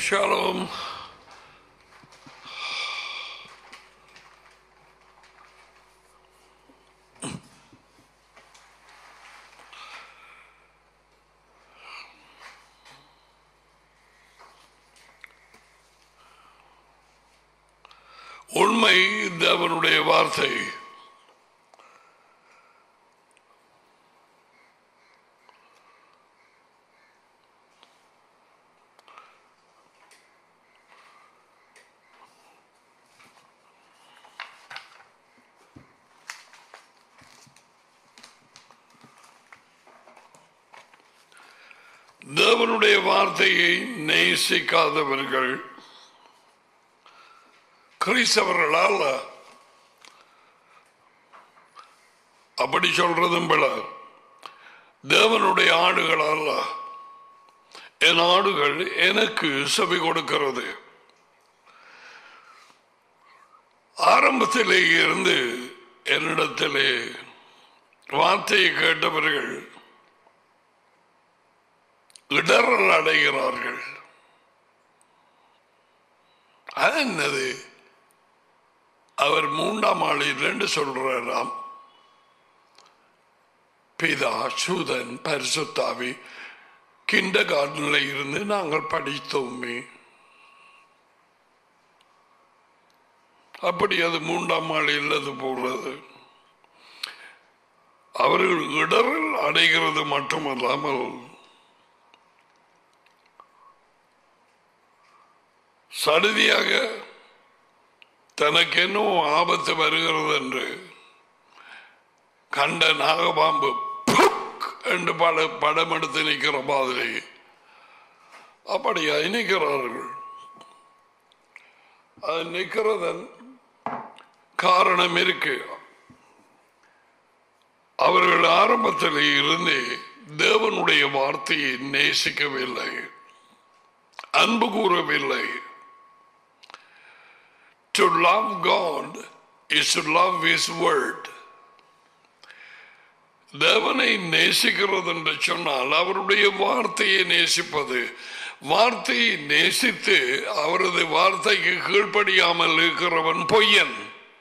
Shalom. உண்மை தேவனுடைய வார்த்தை. தேவனுடைய வார்த்தையை நேசிக்காதவர்கள் கிறிஸ்தவர்களால் அப்படி சொல்றதும் பல. தேவனுடைய ஆடுகளால் என் ஆடுகள் எனக்கு செவி கொடுக்கிறது. ஆரம்பத்திலே இருந்து என்னிடத்திலே வார்த்தையை கேட்டவர்கள் இடரல் அடைகிறார்கள். அது என்னது? அவர் மூன்றாம் ஆளில் என்று சொல்றாராம். பிதா, சுதன், பரிசுத்தாவி கிண்டர் கார்டன்ல இருந்து நாங்கள் படித்தோமே. அப்படி அது மூன்றாம் ஆளில் அது போடுறது. அவர்கள் இடரல் அடைகிறது மட்டுமல்லாமல் சடுதியாக தனக்கு இன்னும் ஆபத்து வருகிறது என்று கண்ட நாகபாம்பு என்று படம் எடுத்து நிற்கிற மாதிரி அப்படியா நிற்கிறார்கள். அது நிற்கிறதன் காரணம் இருக்கு. அவர்கள் ஆரம்பத்தில் இருந்து தேவனுடைய வார்த்தையை நேசிக்கவில்லை, அன்பு கூறவில்லை. To love God is to love His word. தேவனை நேசிக்கிறது என்று சொன்னால் அவருடைய வார்த்தையை நேசிப்பது. வார்த்தையை நேசித்து அவரது வார்த்தைக்கு கீழ்ப்படியாமல் இருக்கிறவன் பொய்யன்.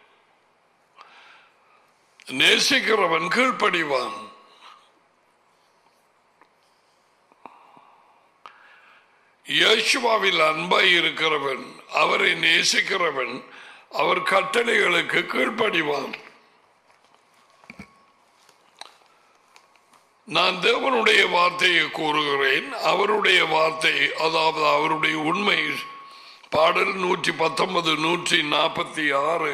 நேசிக்கிறவன் கீழ்ப்படிவான். இயேசுவில் அன்பாய் இருக்கிறவன், அவரை நேசிக்கிறவன், அவர் கட்டளைகளுக்கு கீழ்ப்படிவான். நான் தேவனுடைய வார்த்தையை கூறுகிறேன். அவருடைய வார்த்தை, அதாவது அவருடைய உண்மை. பாடல் 119, 146.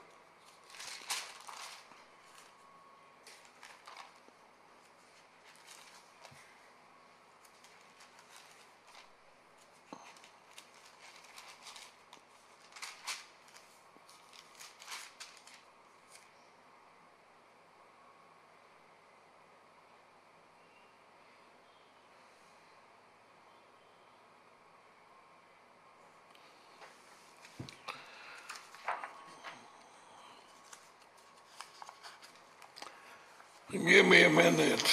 Give me a minute.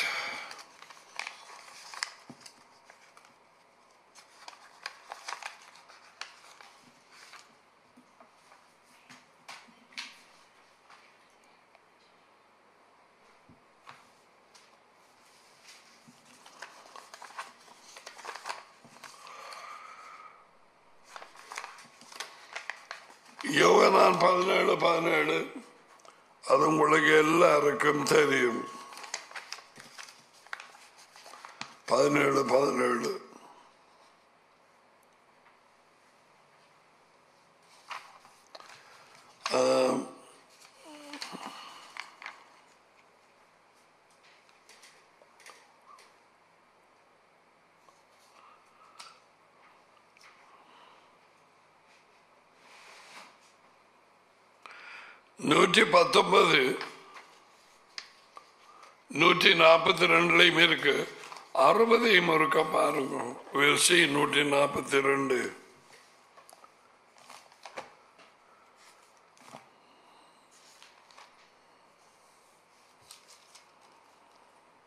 யோவான் 17:17 அது உங்களுக்கு எல்லாருக்கும் தெரியும். 17:17 119 142 இருக்கு. 60 ஒருக்க பாருங்க. 142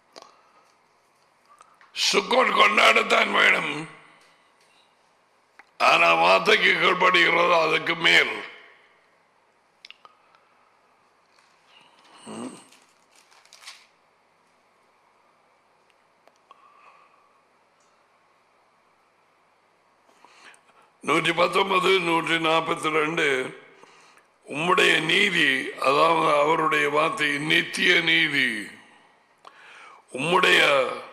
சுக்கோட் கொண்டாடத்தான் வேணும். ஆனா வார்த்தைக்கு கீழ்படுகிறது அதுக்கு மேல். நூற்றி 19 142 உம்முடைய நீதி, அதாவது அவருடைய வார்த்தை நித்திய நீதி, உம்முடைய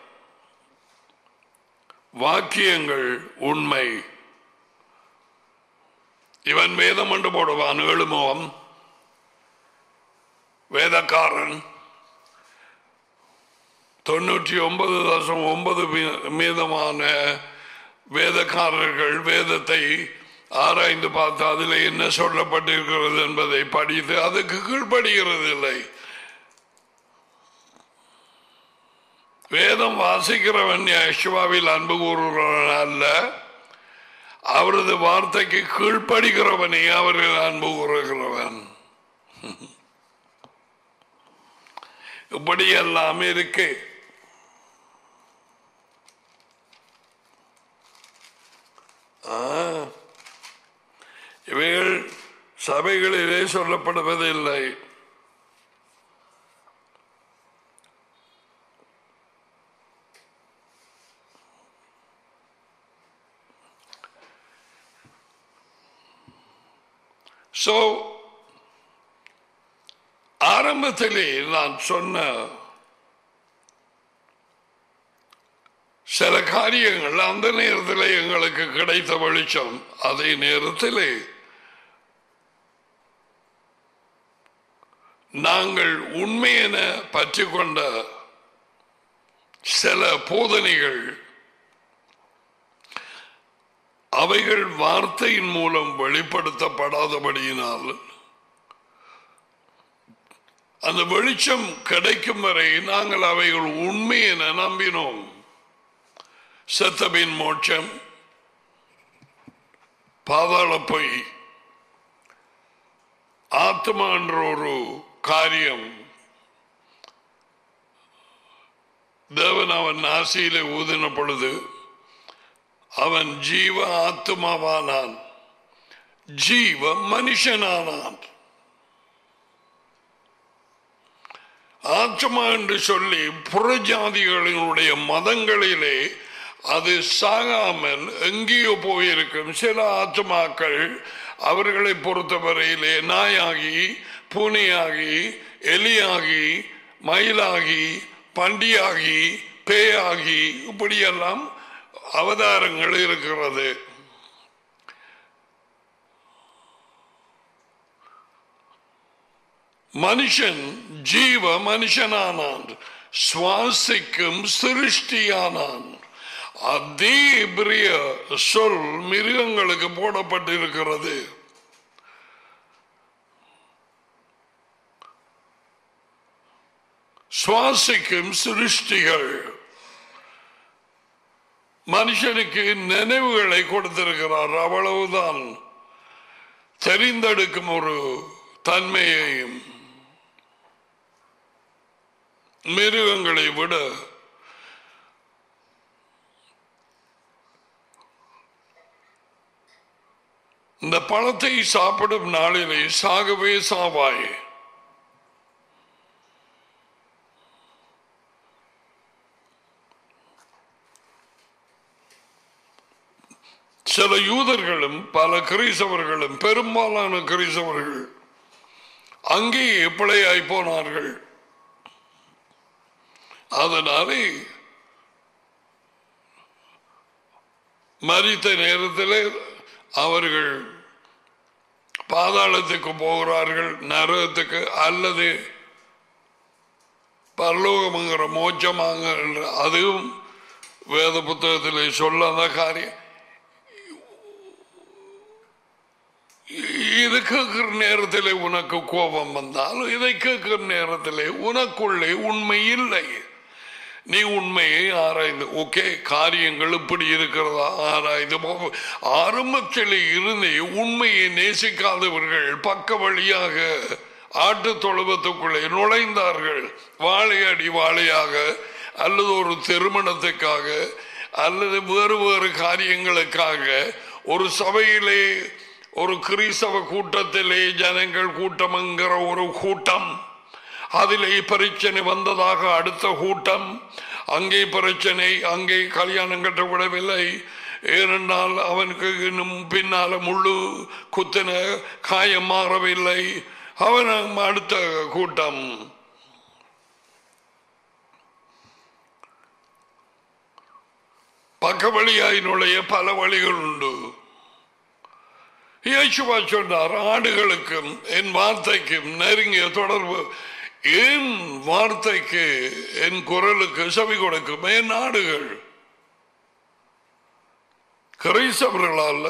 வாக்கியங்கள் உண்மை. இவன் வேதம் என்று போடுவான், எழுமுகம் வேதக்காரன் 99.9% வேதக்காரர்கள் வேதத்தை ஆராய்ந்து பார்த்து அதில் என்ன சொல்லப்பட்டிருக்கிறது என்பதை படித்து அதுக்கு கீழ்படுகிறது இல்லை. வேதம் வாசிக்கிறவன் யெகோவாவில் அன்பு கூறுகிறவன் அல்ல, அவரது வார்த்தைக்கு கீழ்படுகிறவனே அவர்கள் அன்பு கூறுகிறவன். இப்படி எல்லாம் இருக்கு. இவைகள் சபைகளிலே சொல்லப்படுவதில்லை. ஆரம்பத்திலே நான் சொன்ன சில காரியங்கள் அந்த நேரத்தில் எங்களுக்கு கிடைத்த வெளிச்சம், அதே நேரத்தில் நாங்கள் உண்மையென பற்றி கொண்ட சில போதனைகள் அவைகள் வார்த்தையின் மூலம் வெளிப்படுத்தப்படாதபடியினால் அந்த வெளிச்சம் கிடைக்கும் வரை நாங்கள் அவைகள் உண்மை என நம்பினோம். செத்தபின் மோட்சம், பாதாள பொய், ஆத்மா என்ற ஒரு காரியம் தேவன் அவன் நாசியிலே ஊதின பொழுது அவன் ஜீவ ஆத்மாவானான், ஜீவ மனுஷனானான். ஆத்மா என்று சொல்லி புறஜாதிகளினுடைய மதங்களிலே அது சாகாமல் எங்கேயோ போயிருக்கும். சில ஆத்மாக்கள் அவர்களை பொறுத்தவரையிலே நாயாகி, பூனையாகி, எலியாகி, மயிலாகி, பண்டியாகி, பேயாகி, இப்படியெல்லாம் அவதாரங்கள் இருக்கிறது. மனுஷன் ஜீவ மனுஷனானான், சுவாசிக்கும் சிருஷ்டியானான். அதே பிரிய சொல் மிருகங்களுக்கு போடப்பட்டிருக்கிறது. சுவாசிக்கும் சிருஷ்டிகள். மனுஷனுக்கு நினைவுகளை கொடுத்திருக்கிறார், அவ்வளவுதான். தெரிந்தெடுக்கும் ஒரு தன்மையையும் மிருகங்களை விட இந்த பழத்தை சாப்பிடும் நாளிலே சாகவே சாவாய். சில யூதர்களும் பல கிறிஸ்தவர்களும், பெரும்பாலான கிறிஸ்தவர்கள் அங்கேயே பிழையாய் போனார்கள். அதனாலே மரித்த நேரத்தில் அவர்கள் பாதாளத்துக்கு போகிறார்கள், நரகத்துக்கு, அல்லது பரலோகம்ங்கிற மோட்சமாங்க. அதுவும் வேத புத்தகத்தில் சொல்லாத காரியம். இது கேட்கிற நேரத்தில் உனக்கு கோபம் வந்தாலும், இதை கேட்கிற நேரத்தில் உனக்குள்ளே உண்மை இல்லை. நீ உண்மையை ஆராய்ந்து, ஓகே காரியங்கள் இப்படி இருக்கிறதா ஆராய்ந்து. ஆரம்பத்தில் இருந்து உண்மையை நேசிக்காதவர்கள் பக்க வழியாக ஆட்டு தொழுவத்துக்குள்ளே நுழைந்தார்கள். வாழையடி வாழையாக, அல்லது ஒரு திருமணத்துக்காக, அல்லது வேறு வேறு காரியங்களுக்காக ஒரு சபையிலே ஒரு கிறிஸ்தவ கூட்டத்திலே ஜனங்கள் கூட்டம் என்கிற ஒரு கூட்டம், அதிலே பிரச்சனை வந்ததாக அடுத்த கூட்டம், அங்கே பிரச்சனை, அங்கே கல்யாணம் கட்டப்படவில்லை, ஏனென்றால் அவனுக்கு இன்னும் பின்னால முள்ளு குத்தின காயம் மாறவில்லை, அவன் அடுத்த கூட்டம். பக்க வழியாய் நுழைய பல வழிகள் உண்டு. இயேசுவா சொன்னார், ஆடுகளுக்கும் என் வார்த்தைக்கும் நெருங்கிய தொடர்பு, என் வார்த்தைக்கு என் குரலுக்கு செவி கொடுக்கும் என் ஆடுகள். கிறிஸ்தவர்களால்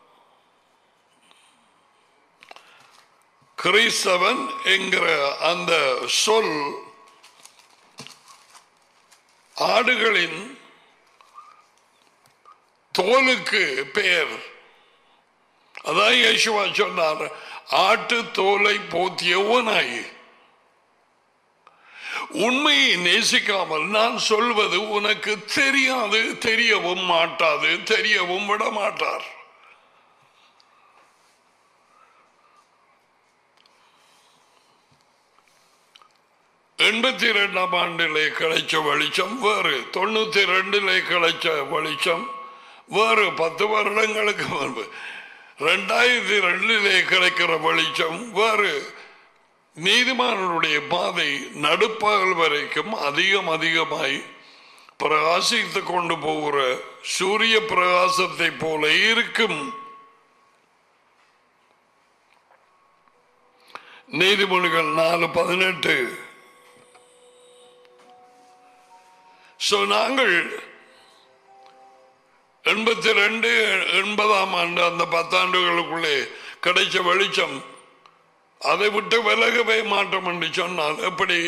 கிறிஸ்தவன் என்கிற அந்த சொல் ஆடுகளின் தோலுக்கு பெயர். அதான் இயேசுவா சொன்னார், ஆட்டு தோலை போத்தியவனாய். உண்மையை நேசிக்காமல் நான் சொல்வது உனக்கு தெரியாது, தெரியவும் மாட்டாது, தெரியவும் விட மாட்டார். ஆண்டிலே கிடைச்ச வெளிச்சம் வேறு, 92 கிடைச்ச வெளிச்சம் வேறு, 10 வருடங்களுக்கு முன்பு 2002 கிடைக்கிற வெளிச்சம் வேறு. நீதிமானுடைய பாதை நடுப்பகல் வரைக்கும் அதிகமாய் பிரகாசித்துக் கொண்டு போகிற சூரிய பிரகாசத்தை போல இருக்கும். நீதிமொழிகள் 4:18. நாங்கள் 82-80 ஆண்டு அந்த 10 ஆண்டுகளுக்குள்ளே கிடைச்ச வெளிச்சம், அதை விட்டு விலகவே மாட்டோம் என்று சொன்னால் எப்படி?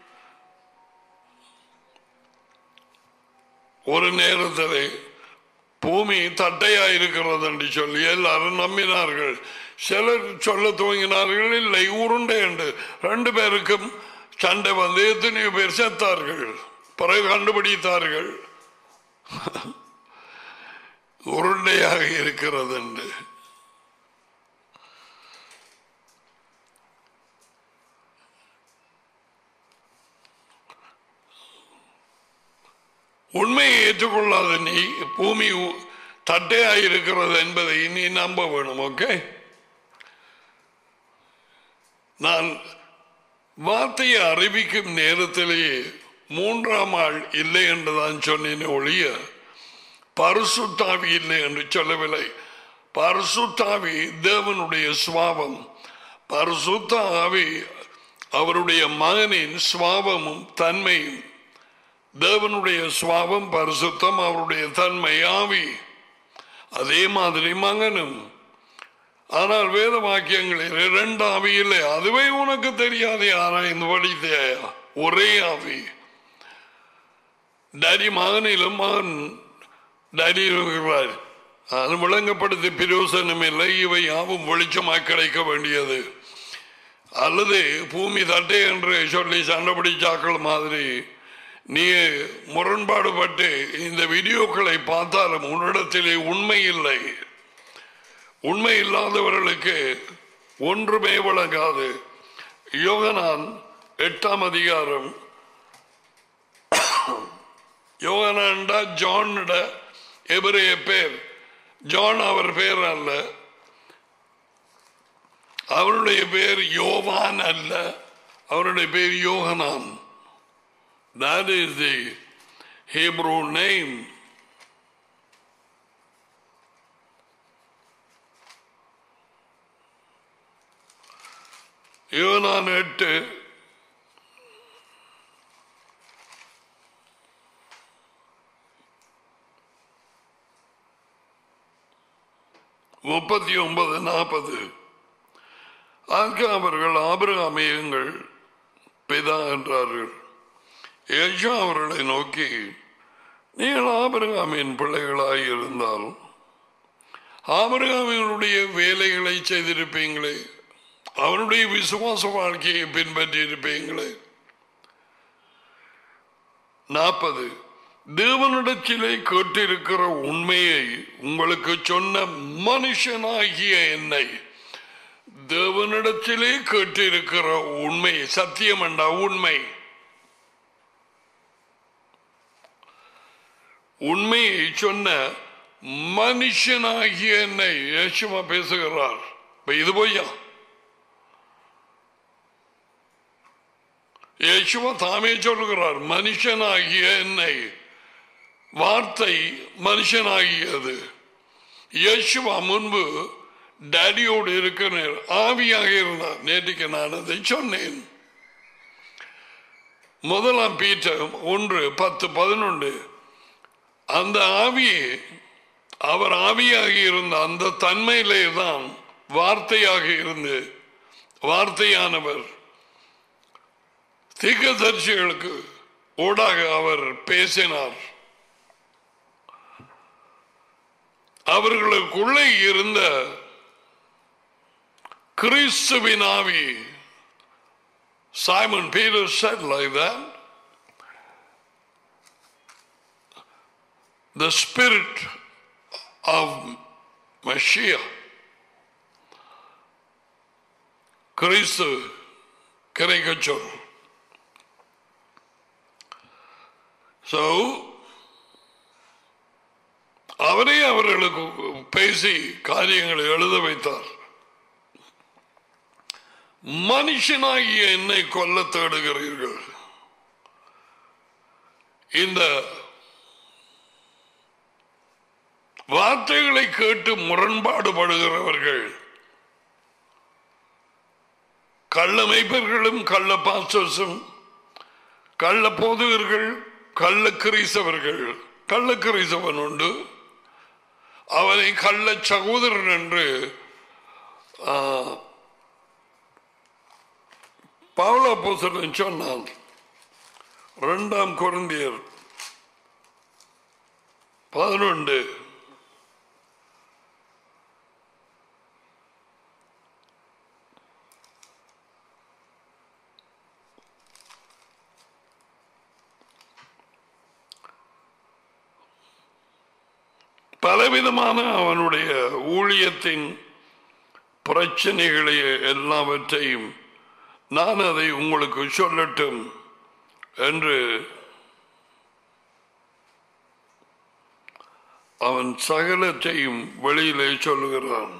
ஒரு நேரத்தில் பூமி தட்டையா இருக்கிறது என்று சொல்லி எல்லாரும் நம்பினார்கள். சிலர் சொல்ல துவங்கினார்கள், இல்லை உருண்டை என்று. 2 பேருக்கும் சண்டை வந்து எத்தனையோ பேர் செத்தார்கள். பிறகு கண்டுபிடித்தார்கள் உருண்டையாக இருக்கிறது என்று. உண்மையை ஏற்றுக்கொள்ளாத நீ பூமி தட்டையாயிருக்கிறது என்பதை நீ நம்ப வேணும். ஓகே, நான் வார்த்தையை அறிவிக்கும் நேரத்திலேயே 3ஆம் ஆள் இல்லை என்றுதான் சொன்னேன் ஒழிய பரிசுத்தாவி இல்லை என்று சொல்லவில்லை. பரிசுத்தாவி தேவனுடைய சுவாபம். பரிசுத்த ஆவி அவருடைய மகனின் சுவாபமும் தன்மையும். தேவனுடைய சுவாபம் பரிசுத்தம், அவருடைய தன்மை ஆவி. அதே மாதிரி மகனும். ஆனால் வேத வாக்கியங்களில் 2 ஆவி இல்லை. அதுவே உனக்கு தெரியாது, ஆராய்ந்து படித்தேயா? ஒரே ஆவி. டாடி மகனிலும் மகன் டாடி இருக்கிறார். அது விளங்கப்படுத்தி பிரயோசனம் இல்லை. இவை யாவும் வெளிச்சமாய் கிடைக்க வேண்டியது. அல்லது பூமி தட்டை என்று சொல்லி சண்டை பிடிச்சாக்கள் மாதிரி நீ முரண்பாடுபட்டு இந்த வீடியோக்களை பார்த்தாலும் உன்னிடத்திலே உண்மை இல்லை. உண்மை இல்லாதவர்களுக்கு ஒன்றுமே விளங்காது. யோகனான் 8ஆம் அதிகாரம், யோகனான்டா ஜான்ட எபிரேய பேர். ஜான் அவர் பேர் அல்ல, அவருடைய பேர் யோவான் அல்ல, அவருடைய பேர் யோகனான். That is the Hebrew name. யோவான் 8 39-40. அதற்கு அவர்கள் ஆபிரகாமை எங்கள் பிதா என்றார்கள். ஏசா அவர்களை நோக்கி, நீங்கள் ஆபிரகாமின் பிள்ளைகளாய் இருந்தால் ஆபிரகாமினுடைய வேலைகளை செய்திருப்பீங்களே, அவனுடைய விசுவாச வாழ்க்கையை பின்பற்றி இருப்பீங்களே. 40. தேவனிடத்திலே கேட்டிருக்கிற உண்மையை உங்களுக்கு சொன்ன மனுஷனாகிய என்னை, தேவனிடத்திலே கேட்டிருக்கிற உண்மை, சத்தியம் என்றா உண்மை, உண்மையை சொன்ன மனுஷனாகிய என்னை இயேசுவா பேசுகிறார். இது பொய்யா? இயேசுவா தாமே சொல்லுகிறார், மனுஷனாகிய என்னை. வார்த்தை மனுஷனாகியது. இயேசுவா முன்பு டாடியோடு இருக்கிற ஆவியாக இருந்தார். நேற்றுக்கு நான் அதை சொன்னேன். 1 பீட்டர் 1:10-11 அந்த ஆவியே அவர் ஆவியாக இருந்த அந்த தன்மையிலே தான் வார்த்தையாக இருந்து, வார்த்தையானவர் தீர்க்கதரிசிகளுக்கு ஊடாக அவர் பேசினார். அவர்களுக்குள்ளே இருந்த கிறிஸ்துவின் ஆவி, Simon Peter said like that, the spirit of Mashiach, Kristu கிடைக்கச்சொல். So அவரே அவர்களுக்கு பேசி காரியங்களை எழுத வைத்தார். மனுஷனாகிய என்னை கொல்ல தேடுகிறீர்கள். இந்த வார்த்தைகளை கேட்டு முரண்பாடுபடுகிறவர்கள் கள்ள மேய்ப்பர்களும் கள்ள பாஸ்டர்ஸும் கள்ள போதகர்கள் கள்ள கிறிஸ்தவர்கள். கள்ள கிறிஸ்தவன் உண்டு, அவனை கள்ள சகோதரன் என்று பவுல் அப்போஸ்தலன் சொன்னான். 2 கொரிந்தியர் 11 பலவிதமான அவனுடைய ஊழியத்தின் பிரச்சனைகளை எல்லாவற்றையும் நான் அதை உங்களுக்கு சொல்லட்டும் என்று அவன் சகலத்தையும் வெளியிலே சொல்லுகிறான்.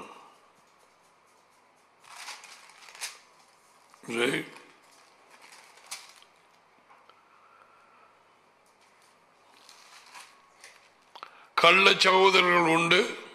கள்ள சகோதரர்கள் உண்டு,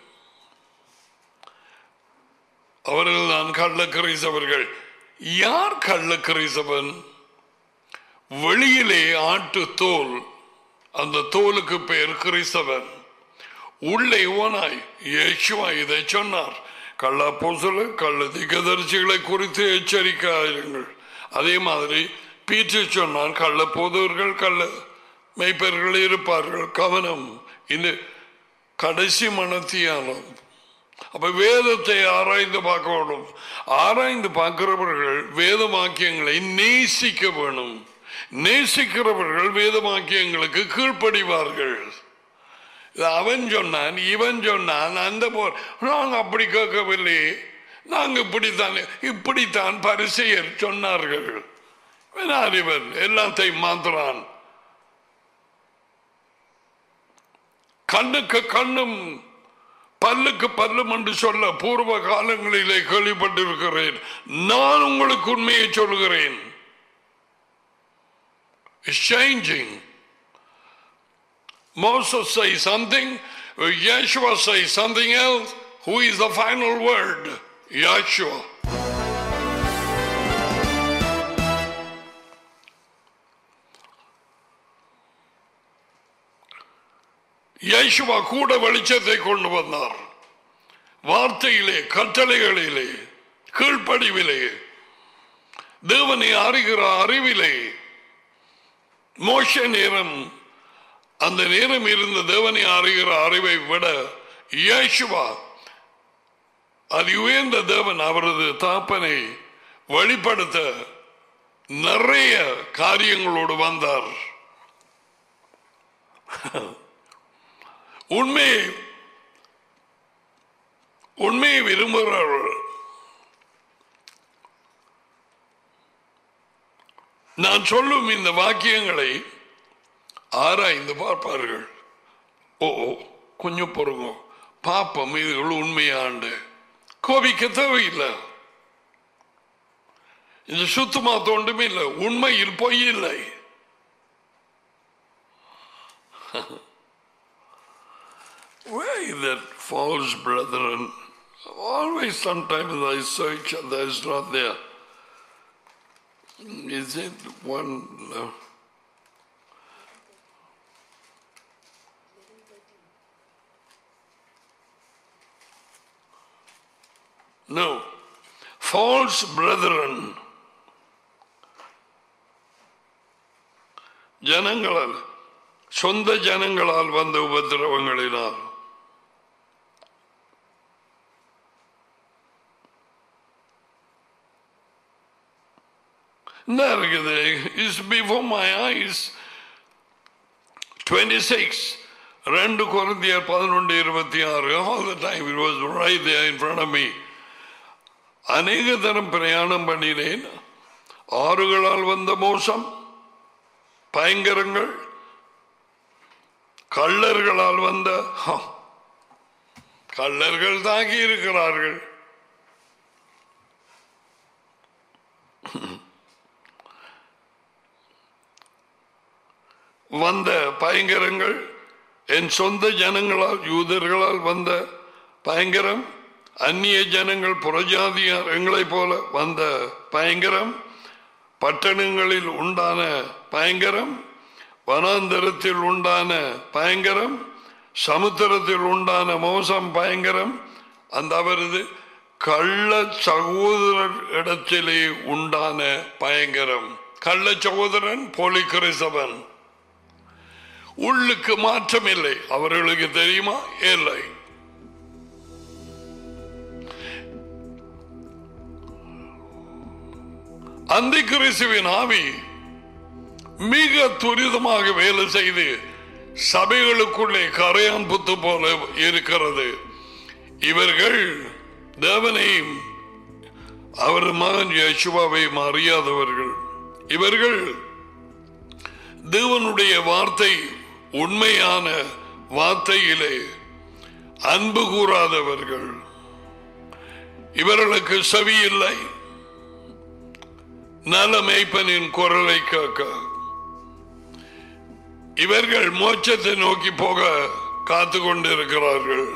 அவர்கள் தான் கள்ள கிறிஸ்தவர்கள். யார் கள்ள கிறிஸ்தவன்? வெளியிலே ஆட்டு தோல், அந்த தோலுக்கு பெயர் கிறிஸ்தவன். உள்ளே ஓனாய். இயேசுவா இதை சொன்னார். கள்ள அப்போஸ்தலர் கள்ள தீர்க்கதரிசிகளை குறித்து எச்சரிக்கையாயிருங்கள். அதே மாதிரி பீட்டர் சொன்னான், கள்ள போதகர்கள் கள்ள மெய்ப்பர்கள் இருப்பார்கள், கவனம். இந்த கடைசி மனத்தியானம். அப்ப வேதத்தை ஆராய்ந்து பார்க்கணும். ஆராய்ந்து பார்க்கிறவர்கள் வேத வாக்கியங்களை நேசிக்க வேணும். நேசிக்கிறவர்கள் வேத வாக்கியங்களுக்கு கீழ்ப்படிவார்கள். அவன் சொன்னான், இவன் சொன்னான், அந்த போர் நாங்க அப்படி கேட்கவில்லை, நாங்க இப்படித்தான் பரிசெயர் சொன்னார்கள். இவன் எல்லாத்தையும் மாத்துறான். கண்ணுக்கு கண்ணும் பல்லுக்கு பல்லும் என்று சொல்ல பூர்வ காலங்களிலே கேள்விப்பட்டிருக்கிறேன். நான் உங்களுக்கு உண்மையை சொல்கிறேன். It's changing. Moses says something, Yeshua says something else. Who is the final word? Yeshua. இயேசுவா கூட வெளிச்சத்தை கொண்டு வந்தார். வார்த்தையிலே, கட்டளைகளிலே, கீழ்ப்படிவிலே, தேவனை அறிகிற அறிவிலே. மோசே நேரம், அந்த நேரம் இருந்த தேவனை அறிகிற அறிவை விட இயேசுவா அது உயர்ந்த தேவன் அவரது தாப்பனை வெளிப்படுத்த நிறைய காரியங்களோடு வந்தார். உண்மையை விரும்புகிறவர்கள் நான் சொல்லும் இந்த வாக்கியங்களை ஆராய்ந்து பார்ப்பார்கள். ஓ கொஞ்சம் பொறுங்க, பாப்பம் இதுகள் உண்மையாண்டு கோபிக்க தேவையில்லை. இது சுத்தமா தோண்டுமே இல்லை, உண்மையில் பொய் இல்லை. Where is that false brethren? Always sometimes I search and there is not there. Is it one? No. False brethren. ஜனங்களால், சொந்த ஜனங்களால் வந்த உபத்திரவங்களினால் is before my eyes. 26 2 Corinthians 11:26. All the time it was right there in front of me. அநேக தரம் பிரயாணம் பண்ணினேன், ஆறுகளால் வந்த மோசம், பயங்கரங்கள், கள்ளர்களால் வந்த, கள்ளர்கள் தாக்கி இருக்கிறார்கள். வந்த பயங்கரங்கள், என் சொந்த ஜனங்களால் யூதர்களால் வந்த பயங்கரம், அந்நிய ஜனங்கள் புறஜாதியார் எங்களை போல வந்த பயங்கரம், பட்டணங்களில் உண்டான பயங்கரம், வனாந்தரத்தில் உண்டான பயங்கரம், சமுத்திரத்தில் உண்டான மோசம் பயங்கரம், அந்த அவரது கள்ள சகோதரர் இடத்திலே உண்டான பயங்கரம். கள்ள சகோதரன் போலி கிறிஸ்தவன், உள்ளுக்கு மாற்றம் இல்லை. அவர்களுக்கு தெரியுமா? இல்லை. அந்த கிறிஸ்துவின் ஆவி மிக துரிதமாக வேலை செய்து சபைகளுக்குள்ளே கரையான் புத்து போல இருக்கிறது. இவர்கள் தேவனையும் அவர் மகன் யேசுவாவையும் அறியாதவர்கள். இவர்கள் தேவனுடைய வார்த்தை, உண்மையான வார்த்தையிலே அன்பு கூறாதவர்கள். இவர்களுக்கு செவி இல்லை, நல்ல மேய்ப்பனின் குரலை கேட்க. இவர்கள் மோட்சத்தை நோக்கி போக காத்து கொண்டிருக்கிறார்கள்.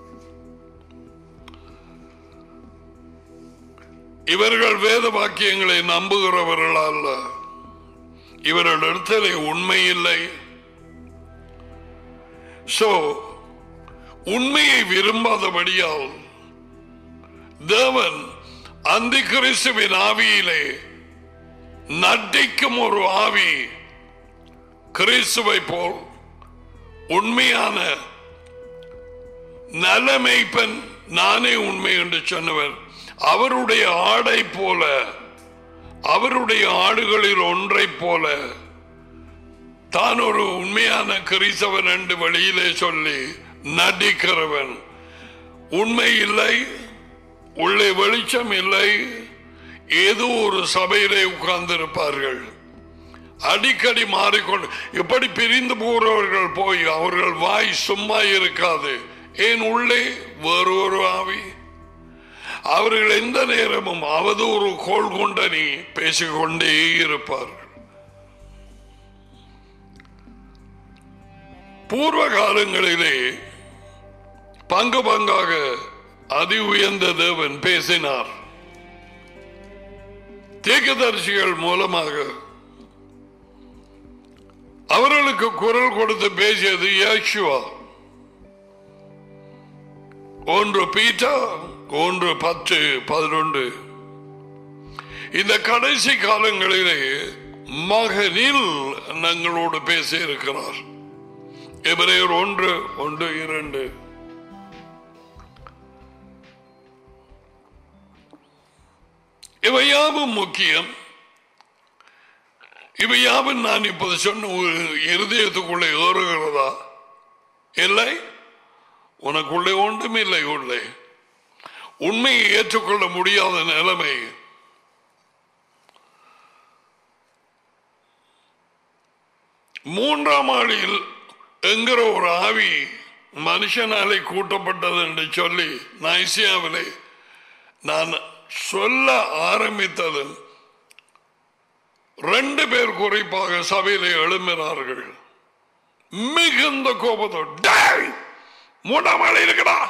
இவர்கள் வேத வாக்கியங்களை நம்புகிறவர்கள் அல்ல. இவர்களிடத்திலே உண்மை இல்லை. உண்மையை விரும்பாதபடியால் தேவன் அந்த கிறிஸ்துவின் ஆவியிலே நடிக்கும் ஒரு ஆவி, கிறிஸ்துவை போல் உண்மையான நல்ல மேய்ப்பன், நானே உண்மை என்று சொன்னவர், அவருடைய ஆடை போல, அவருடைய ஆடுகளில் ஒன்றை போல தான் ஒரு உண்மையான கிறிஸ்தவன் என்று வெளியிலே சொல்லி நடிக்கிறவன். உண்மை இல்லை, உள்ளே வெளிச்சம் இல்லை. ஏதோ ஒரு சபையிலே உட்கார்ந்திருப்பார்கள், அடிக்கடி மாறிக்கொண்டு. இப்படி பிரிந்து போறவர்கள் போய் அவர்கள் வாய் சும்மா இருக்காது. ஏன்? உள்ளே வேறொரு ஆவி. அவர்கள் எந்த நேரமும் அவதூறு கோள் கொண்டனி பேசிக்கொண்டே இருப்பார்கள். பூர்வ காலங்களிலே பங்கு பங்காக அதி உயர்ந்த தேவன் பேசினார். தீர்க்கதரிசிகள் மூலமாக அவர்களுக்கு குரல் கொடுத்து பேசியது யேசுவா. 1 பீட்டர் 1:10-11. இந்த கடைசி காலங்களிலே மகனில் நாங்களோடு பேசி இருக்கிறார். எபிரேயர் 1:1-2. இவையாவும் முக்கியம். இவை யாவும் நான் இப்போது சொன்ன இருதயத்துக்குள்ளே ஏறுகிறதா? இல்லை, உனக்குள்ளே ஒன்றும் இல்லை. உள்ளே உண்மையை ஏற்றுக்கொள்ள முடியாத நிலைமை. மூன்றாம் ஆளில் என்கிற ஒரு ஆவி மனுஷனாலே கூட்டப்பட்டது என்று சொல்லி நைசியாவிலே நான் சொல்ல ஆரம்பித்ததும் 2 பேர் குறிப்பாக சபையிலே எழும்பினார்கள். மிகுந்த கோபத்தோடு, மூன்றாம் ஆள் இருக்கடா,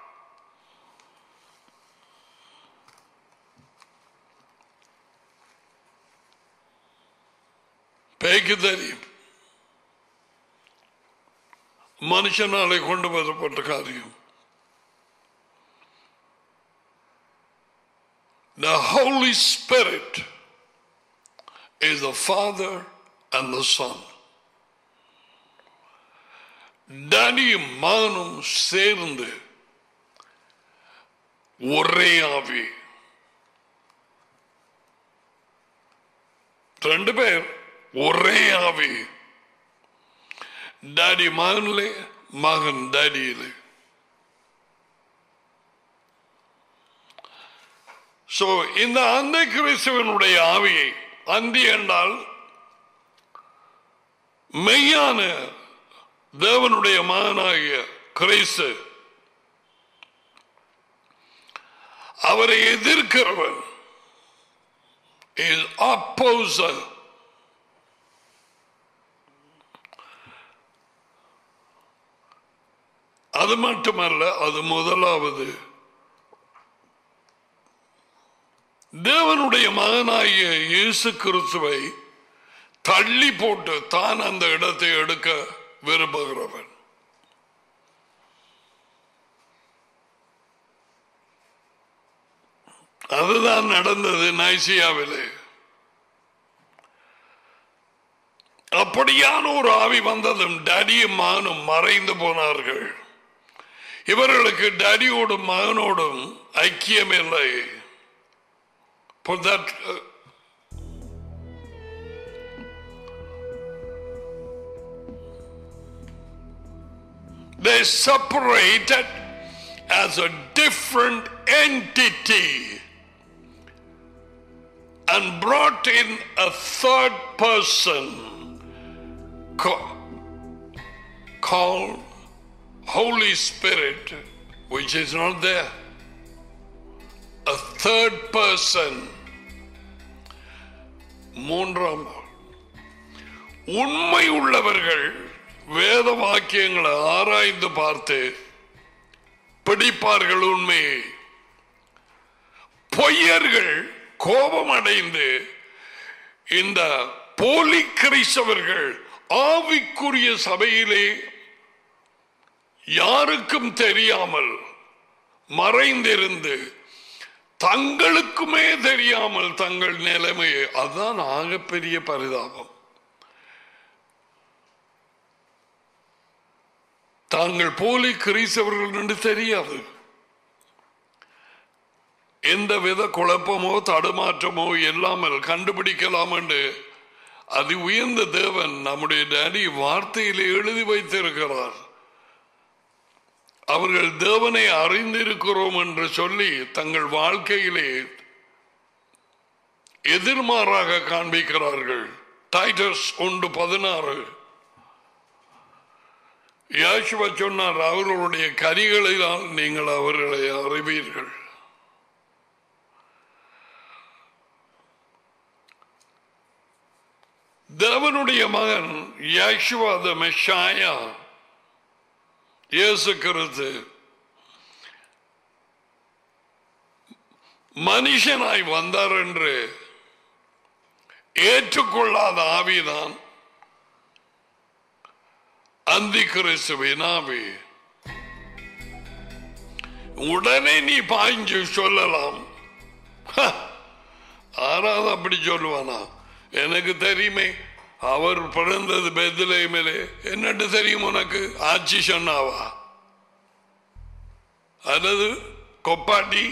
பேய்க்கு தெரியும் மனுஷனாலே கொண்டு வரப்பட்ட காரியம். The Holy Spirit is the Father and the Son. டேடியும் மகனும் சேர்ந்து ஒரே ஆவி. 2 பேர் ஒரே ஆவி. டாடி மகனிலே, மகன் டாடியிலே. சோ இந்த அந்த கிறிஸ்துவனுடைய ஆவியை, அந்தி என்றால் மெய்யான தேவனுடைய மகனாகிய கிறிஸ்து, அவரை எதிர்க்கிறவன் is opposer. அது மட்டுமல்ல, அது முதலாவது தேவனுடைய மகனாகிய இயேசு கிறிஸ்துவை தள்ளி போட்டு தான் அந்த இடத்தை எடுக்க விரும்புகிறவன். அதுதான் நடந்தது நைசியாவிலே. அப்படியான ஒரு ஆவி வந்ததும் டாடியும் மகனும் மறைந்து போனார்கள். இவர்களுக்கு டாடியோடும் மகனோடும் ஐக்கியம் இல்லை. They separated as a different entity and brought in a third person called Holy Spirit, which is not there. A third person. மூன்றாம் உண்மை உள்ளவர்கள் வேத வாக்கியங்களை ஆராய்ந்து பார்த்து பிடிப்பார்கள் உண்மையை. பொய்யர்கள் கோபம் அடைந்து இந்த போலி கிறிஸ்தவர்கள் ஆவிக்குரிய சபையிலே யாருக்கும் தெரியாமல் மறைந்திருந்து தங்களுக்குமே தெரியாமல் தங்கள் நிலைமையை, அதுதான் ஆகப்பெரிய பரிதாபம். தாங்கள் போலி கிறிஸ்தவர்கள் என்று தெரியாது. எந்தவித குழப்பமோ தடுமாற்றமோ இல்லாமல் கண்டுபிடிக்கலாம் என்று அது உயர்ந்த தேவன் நம்முடைய டாடி வார்த்தையிலே எழுதி வைத்திருக்கிறார். அவர்கள் தேவனை அறிந்திருக்கிறோம் என்று சொல்லி தங்கள் வாழ்க்கையிலே எதிர்மாறாக காண்பிக்கிறார்கள். டைட்டஸ் 1:16 யேசுவா சொன்னார், அவர்களுடைய கரிகளினால் நீங்கள் அவர்களை அறிவீர்கள். தேவனுடைய மகன் யேசுவா தி மெஷாயா, இயேசு கிறிஸ்து மனுஷனாய் வந்தார் என்று ஏற்றுக்கொள்ளாத ஆவிதான் அந்தி கிறிஸ்துவின் ஆவி. உடனே நீ பாய்ஞ்சு சொல்லலாம், ஆறாவது அப்படி சொல்லுவானா, எனக்கு தெரியுமே அவர் பிறந்தது பெத்லகேமிலே, என்னட்டு தெரியும் உனக்கு, ஆட்சி சொன்னாவா அல்லது கொப்பாட்டி?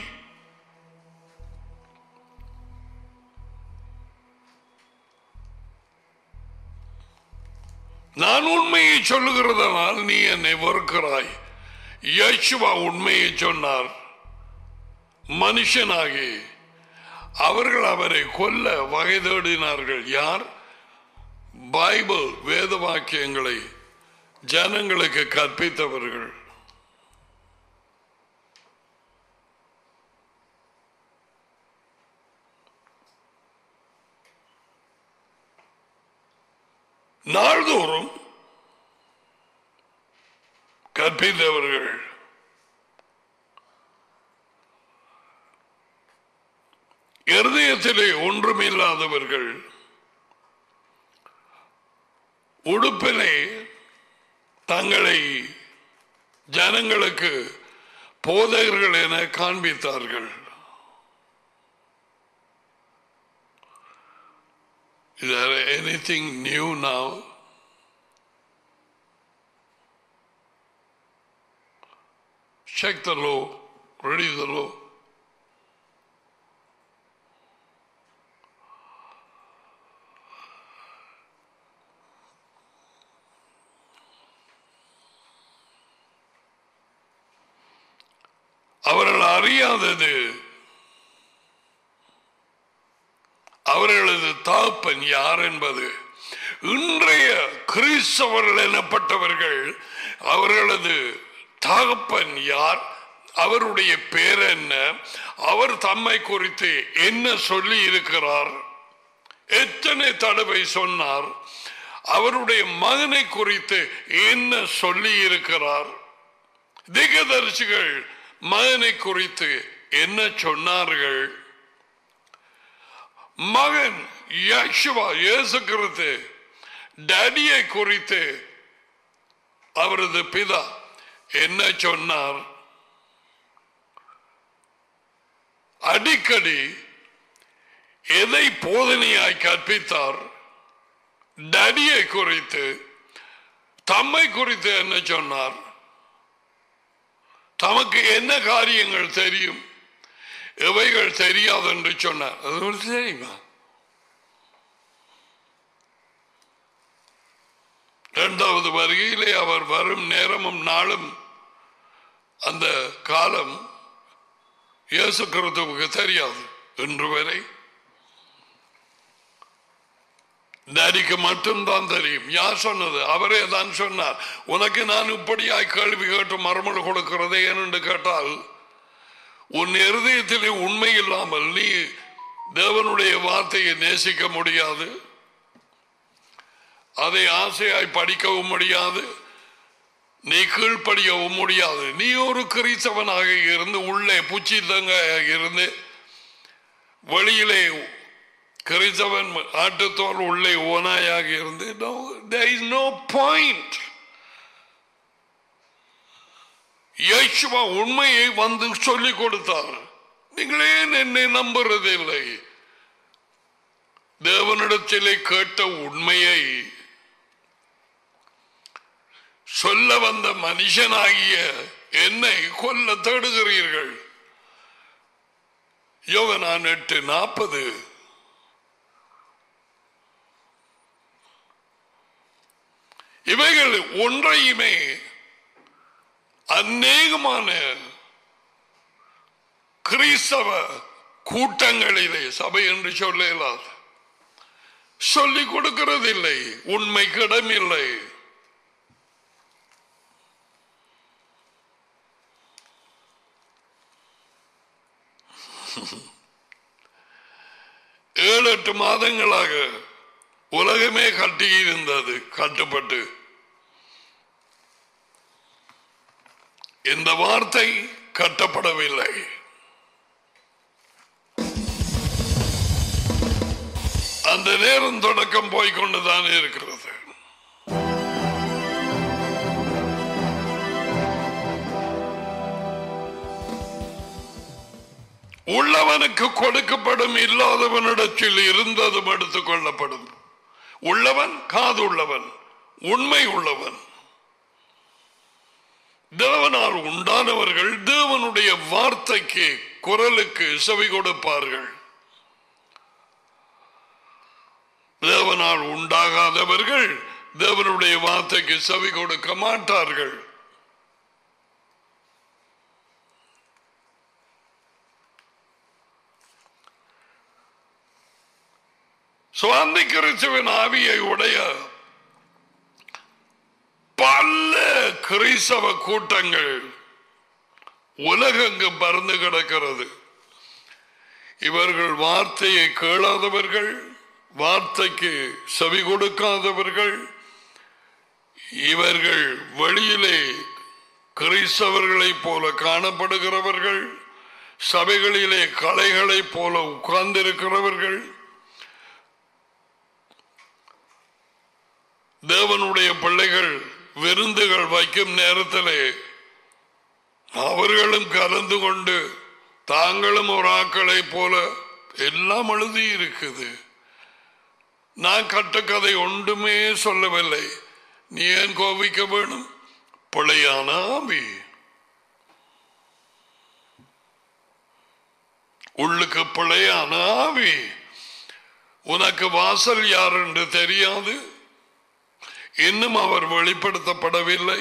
நான் உண்மையை சொல்லுகிறதனால் நீ என்னை வெறுக்கிறாய். யேசுவா உண்மையை சொன்னார். மனுஷனாகி அவர்கள் அவரை கொல்ல வகை தேடினார்கள். யார்? பைபிள் வேத வாக்கியங்களை ஜனங்களுக்கு கற்பித்தவர்கள். நாள்தோறும் கற்பித்தவர்கள். இருதயத்திலே ஒன்றுமில்லாதவர்கள், உடுப்பிலே தங்களை ஜனங்களுக்கு போதகர்கள் என காண்பித்தார்கள். Is there anything new now? Check the law, read the law. அவர்கள் அறியாதது அவர்களது தகப்பன் யார் என்பது. இன்றைய கிறிஸ்தவர்கள் எனப்பட்டவர்கள் அவர்களது தகப்பன் யார், அவருடைய பேர் என்ன, அவர் தம்மை குறித்து என்ன சொல்லி இருக்கிறார், எத்தனை தடவை சொன்னார், அவருடைய மகனை குறித்து என்ன சொல்லி இருக்கிறார், திகதரிசிகள் மகனை குறித்து என்ன சொன்னார்கள், மகன் யேசுவா இயேசு கிறிஸ்து டாடியை குறித்து அவரது பிதா என்ன சொன்னார், அடிக்கடி எதை போதனையாய் கற்பித்தார், டாடியை குறித்து தம்மை குறித்து என்ன சொன்னார், தமக்கு என்ன காரியங்கள் தெரியும், எவைகள் தெரியாது என்று சொன்னார். அது தெரியுமா? இரண்டாவது வருகையிலே அவர் வரும் நேரமும் நாளும் அந்த காலம் இயேசு கிறிஸ்துவுக்கு தெரியாது. இன்று வரை டாடிக்கு மட்டும்தான் தெரியும். யார் சொன்னது? அவரே தான் சொன்னார். உனக்கு நான் இப்படியாய் கேள்வி கேட்டு மறுமொழி கொடுக்கிறதே என்று கேட்டால், உன் இருதயத்திலே உண்மை இல்லாமல் நீ தேவனுடைய வார்த்தையை நேசிக்க முடியாது, அதை ஆசையாய் படிக்கவும் முடியாது, நீ கீழ்ப்படியவும் முடியாது. நீ ஒரு கிறிஸ்தவனாக இருந்து உள்ளே புச்சித்தங்க இருந்து வெளியிலே கிறிஸ்தவன் ஆட்டுத்தோல் உள்ளே ஓனாயாக இருந்து, there is no point. Yeshua உண்மையை வந்து சொல்லிக் கொடுத்தார். நீங்களே என்னை நம்புறதில்லை. தேவனிடத்திலே கேட்ட உண்மையை சொல்ல வந்த மனுஷனாகிய என்னை கொல்ல தேடுகிறீர்கள். யோவான் 8:40. இவைகள் ஒன்றையுமே அநேகமான கிறிஸ்தவ கூட்டங்களிலே, சபை என்று சொல்லலாம், சொல்லிக் கொடுக்கிறதில்லை. உண்மைக்கு இடமில்லை. ஏழு 8 மாதங்களாக உலகமே கட்டியிருந்தது. கட்டுப்பட்டு இந்த வார்த்தை கட்டப்படவில்லை. அந்த நேரம் தொடக்கம் போய்கொண்டுதான் இருக்கிறது. உள்ளவனுக்கு கொடுக்கப்படும், இல்லாதவனிடத்தில் இருந்ததும் எடுத்துக் கொள்ளப்படும். உள்ளவன் காது உள்ளவன், உண்மை உள்ளவன். தேவனால் உண்டானவர்கள் தேவனுடைய வார்த்தைக்கு, குரலுக்கு செவி கொடுப்பார்கள். தேவனால் உண்டாகாதவர்கள் தேவனுடைய வார்த்தைக்கு செவி கொடுக்க மாட்டார்கள். சுவாந்தி கிறிஸ்துவின் ஆவியை உடைய பல கிறிஸ்தவ கூட்டங்கள் உலகெங்கும் பறந்து கிடக்கிறது. இவர்கள் வார்த்தையை கேளாதவர்கள், வார்த்தைக்கு செவி கொடுக்காதவர்கள், இவர்கள் வெளியிலே கிறிஸ்தவர்களைப் போல காணப்படுகிறவர்கள், சபைகளிலே கலைகளைப் போல உட்கார்ந்திருக்கிறவர்கள், தேவனுடைய பிள்ளைகள் விருந்துகள் வைக்கும் நேரத்திலே அவர்களும் கலந்து கொண்டு தாங்களும் ஒரு ஆக்களை போல எல்லாம் எழுதி இருக்குது. நான் கட்டுக்கதை ஒன்றுமே சொல்லவில்லை. நீ ஏன் கோபிக்க வேணும்? பிழையான ஆவி உள்ளுக்கு, பிழையான ஆவி. உனக்கு வாசல் யார் என்று தெரியாது, இன்னும் அவர் வெளிப்படுத்தப்படவில்லை.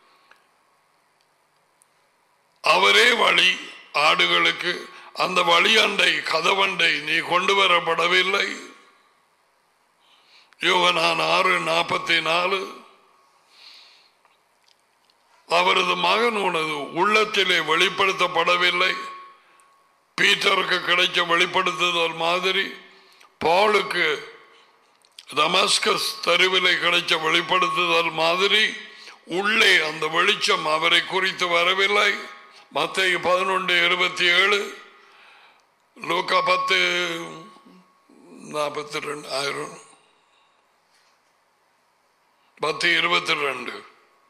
அவரே வழி ஆடுகளுக்கு. அந்த வழியண்டை கதவண்டை நீ கொண்டு வரப்படவில்லை. யோகனான் 6:44. அவரது மகன் உனது உள்ளத்திலே வெளிப்படுத்தப்படவில்லை. பீட்டருக்கு கிடைக்க வெளிப்படுத்துதல் மாதிரி பவுலுக்கு தமஸ்கஸ் தெருவிலே கிடைச்ச வெளிப்படுத்துதல் மாதிரி உள்ளே அந்த வெளிச்சம் அவரை குறித்து வரவில்லை. மத்தேயு 11:27, லூக்கா 10:42, 10:22.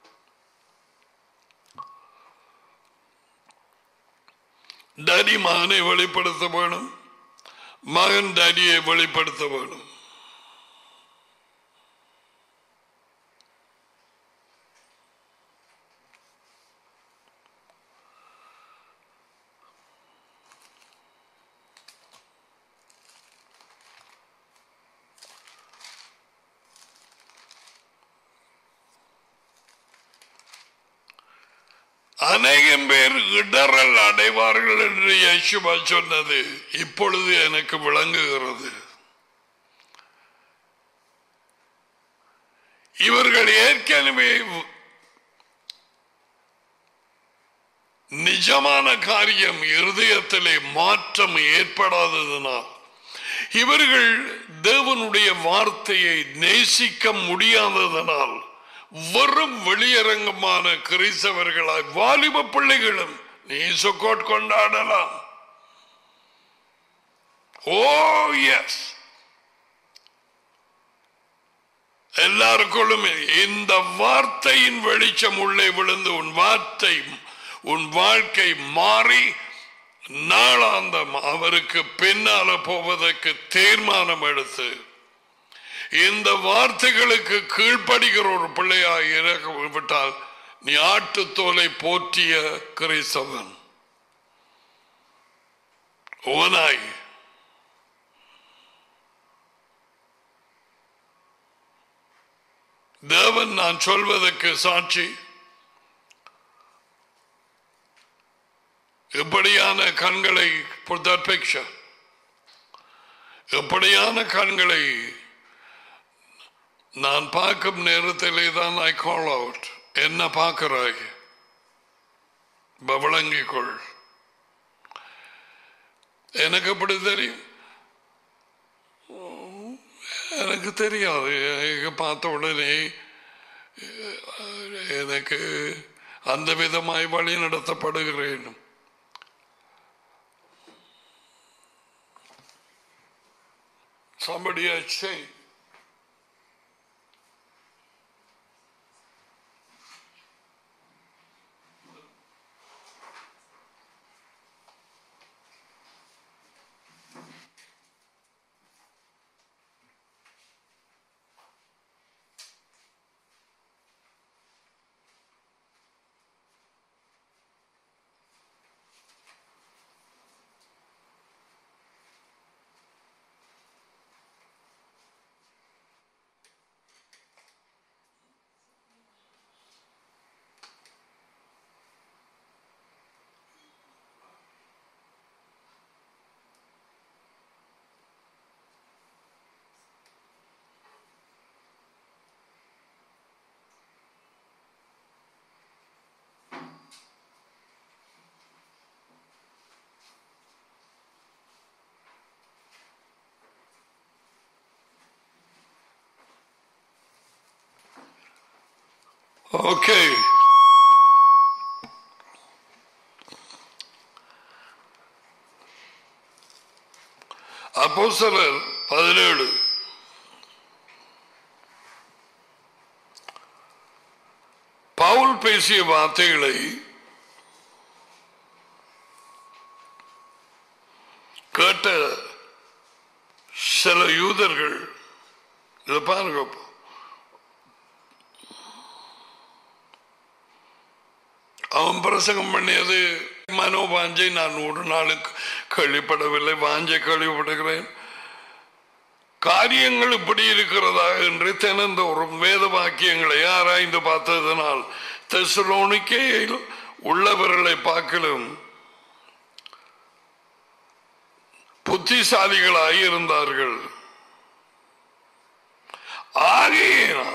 டாடி மகனை வெளிப்படுத்த வேணும், மகன் டாடியை வெளிப்படுத்த வேணும். அநேகம் பேர் இடரல் அடைவார்கள் என்று யேசுவா சொன்னது இப்பொழுது எனக்கு விளங்குகிறது. இவர்கள் ஏற்கனவே நிஜமான காரியம் இருதயத்திலே மாற்றம் ஏற்படாததனால், இவர்கள் தேவனுடைய வார்த்தையை நேசிக்க முடியாததனால் வெறும் வெளியரங்கமான கிறிஸ்தவர்களாய் வாலிப பிள்ளைகளும் நீ சொக்கோட் கொண்டாடலாம். ஓ எஸ், எல்லாருக்குள்ளும் இந்த வார்த்தையின் வெளிச்சம் உள்ளே விழுந்து உன் வாழ்க்கை மாறி நாளாந்தம் அவருக்கு பின்னால போவதற்கு தீர்மானம் எடுத்து இந்த வார்த்தைகளுக்கு கீழ்ப்படுகிற ஒரு பிள்ளையாய் விட்டால் நீ ஆட்டுத்தோலை போற்றிய கிறிஸ்தவன். ஓனாய் தேவன் நான் சொல்வதற்கு சாட்சி. எப்படியான கண்களை, எப்படியான கண்களை நான் பார்க்கும் நேரத்திலே தான் ஐ கால் அவுட். என்ன பார்க்கிறாய்? விளங்கிக்கொள். எனக்கு எப்படி தெரியும்? எனக்கு தெரியாது. பார்த்த உடனே எனக்கு அந்த விதமாய் வழி நடத்தப்படுகிறேன். Somebody has said, ஓகே, அப்போஸ்தலர் 17 பவுல் பேசிய வார்த்தைகளை கேட்ட சில யூதர்கள், இதை பாருங்க, அவன் பிரசங்கம் பண்ணியது மனோவாஞ்சை. நான் ஒரு நாளுக்கு கேள்விப்படவில்லை, வாஞ்சை கேள்விப்படுகிறேன். காரியங்கள் இப்படி இருக்கிறதா என்று தினந்தோறும் வேத வாக்கியங்களை ஆராய்ந்து பார்த்ததனால் தெசலோனிக்கேயில் உள்ளவர்களை பார்க்கலும் புத்திசாலிகளாய் இருந்தார்கள். ஆகையினால்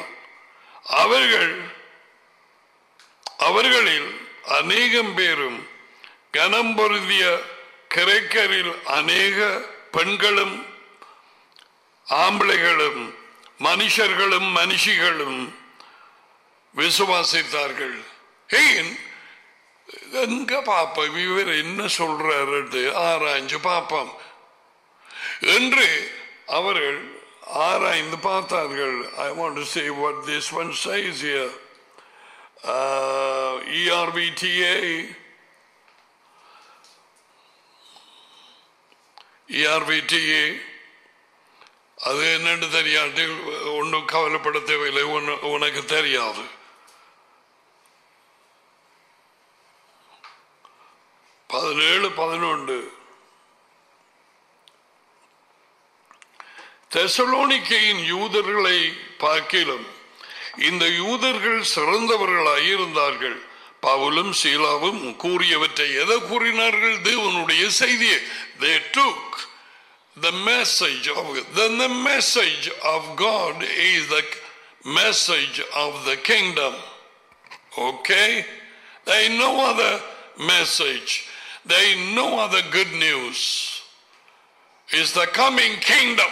அவர்களில் அநேகம் பேரும் கனம் பொருந்திய கிரேக்கரில் அநேக பெண்களும் ஆம்பளைகளும் மனுஷர்களும் மனுஷிகளும் விசுவாசித்தார்கள். ஏன் எங்க பாப்போம் இவர் என்ன சொல்றாரு ஆராய்ஞ்சு பார்ப்போம் என்று அவர்கள் ஆராய்ந்து பார்த்தார்கள். I want to say what this one says here. ERVTA அது என்னன்னு தெரியாது, ஒன்றும் கவலைப்பட தேவையில்லை, உனக்கு தெரியாது. பதினேழு 11 தெசலோனிக்கேயின் யூதர்களை பார்க்கிலும் இந்த யூதர்கள் சிறந்தவர்களாய் இருந்தார்கள். பவுலும் சீலாவும் கூறியவற்றை எதை கூறினார்கள்? தேவனுடைய செய்தியை. They took the message of then the message of God is the message of the kingdom. Okay, there is no other message, there is no other good news. It's the coming kingdom.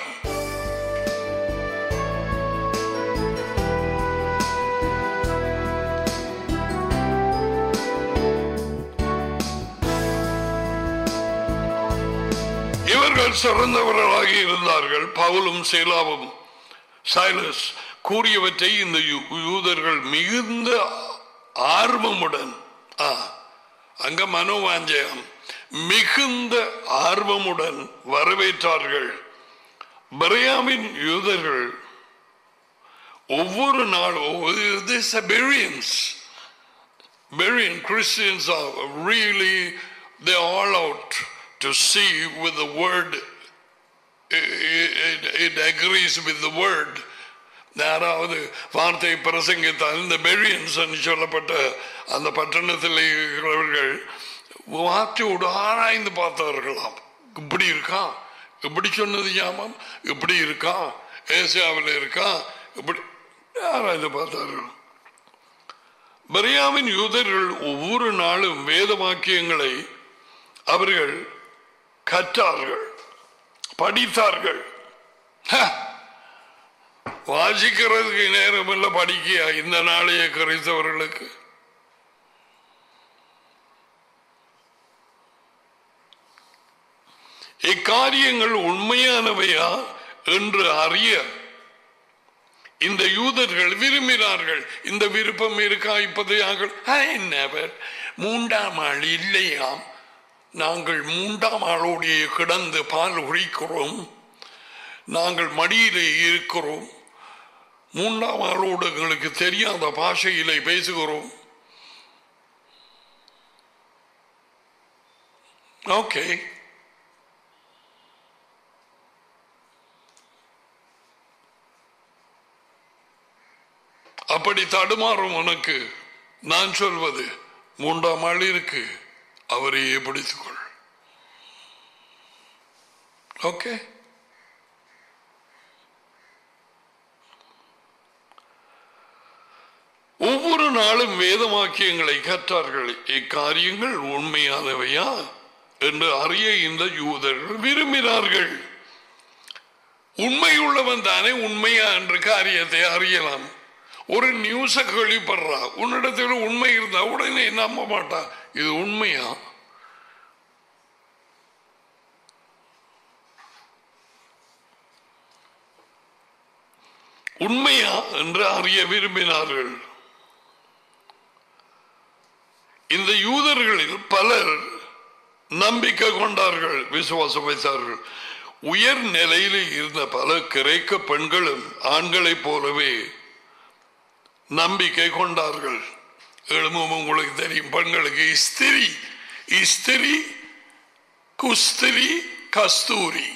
இவர்கள் சிறந்தவர்களாக இருந்தார்கள். பவுலும் சீலாவும் Silas கூறியவற்றை இந்த யூதர்கள் மிகுந்த ஆர்வமுடன், அங்க மனோவாஞ்சயம், மிகுந்த ஆர்வமுடன் வரவேற்றார்கள். பெரியாவின் யூதர்கள் ஒவ்வொரு நாளும் Berean Christians are really, they are all out to see with the word, it agrees with the word. யாராவது வார்த்தை பிரசங்கித்தால் இந்த பெரியன்ஸ் சொல்லப்பட்ட அந்த பட்டணத்தில் இருக்கிறவர்கள் வார்த்தையோடு ஆராய்ந்து பார்த்தார்களாம். இப்படி இருக்கா, இப்படி சொன்னது ஞாபகம், இப்படி இருக்கா, ஏசியாவில் இருக்கா, இப்படி ஆராய்ந்து பார்த்தார்கள். பெரியாவின் யூதர்கள் ஒவ்வொரு நாளும் வேத வாக்கியங்களை அவர்கள் கற்றார்கள், படித்தார்கள். வாசிக்கிறதுக்கு நேரம் இல்ல, படிக்க இந்த நாளைய கிறிஸ்தவர்களுக்கு. இக்காரியங்கள் உண்மையானவையா என்று அறிய இந்த யூதர்கள் விரும்பினார்கள். இந்த விருப்பம் இருக்கா? இப்போது மூன்றாம் ஆள் இல்லையாம், நாங்கள் மூன்றாம் ஆளோடைய கிடந்து பால் குடிக்கிறோம், நாங்கள் மடியிலே இருக்கிறோம், மூன்றாம் ஆளோடு எங்களுக்கு தெரியாத பாஷையிலே பேசுகிறோம். ஓகே, அப்படி தடுமாறும் உனக்கு நான் சொல்வது, மூன்றாம் ஆள் இருக்கு, அவரையே பிடித்துக்கொள். ஓகே, ஒவ்வொரு நாளும் வேத வாக்கியங்களை கற்றார்கள். இக்காரியங்கள் உண்மையானவையா என்று அறிய இந்த யூதர்கள் விரும்பினார்கள். உண்மையுள்ளவன் தானே உண்மையா என்ற காரியத்தை அறியலாம். ஒரு நியூஸ கேள்விப்படுறா, உன்னிடத்தில் உண்மை இருந்தா உடனே நம்ப மாட்டா. இது உண்மையா? உண்மையா என்று அறிய விரும்பினார்கள். இந்த யூதர்களில் பலர் நம்பிக்கை கொண்டார்கள், விசுவாசம் வைத்தார்கள். உயர் நிலையில் இருந்த பல கிரேக்க பெண்களும் ஆண்களைப் போலவே நம்பிக்கை கொண்டார்கள். எழுமும் உங்களுக்கு தெரியும், பெண்களுக்கு இஸ்திரி, இஸ்திரி, குஸ்திரி, கஸ்தூரி.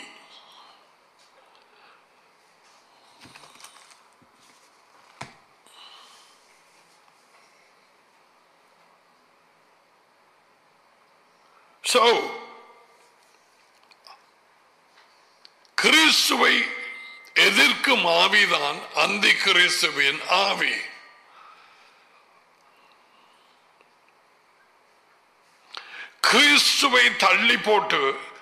So, கிறிஸ்துவை எதிர்க்கும் ஆவிதான் அந்தி கிறிஸ்துவின் ஆவி. கிறிஸ்துவை தள்ளி போட்டு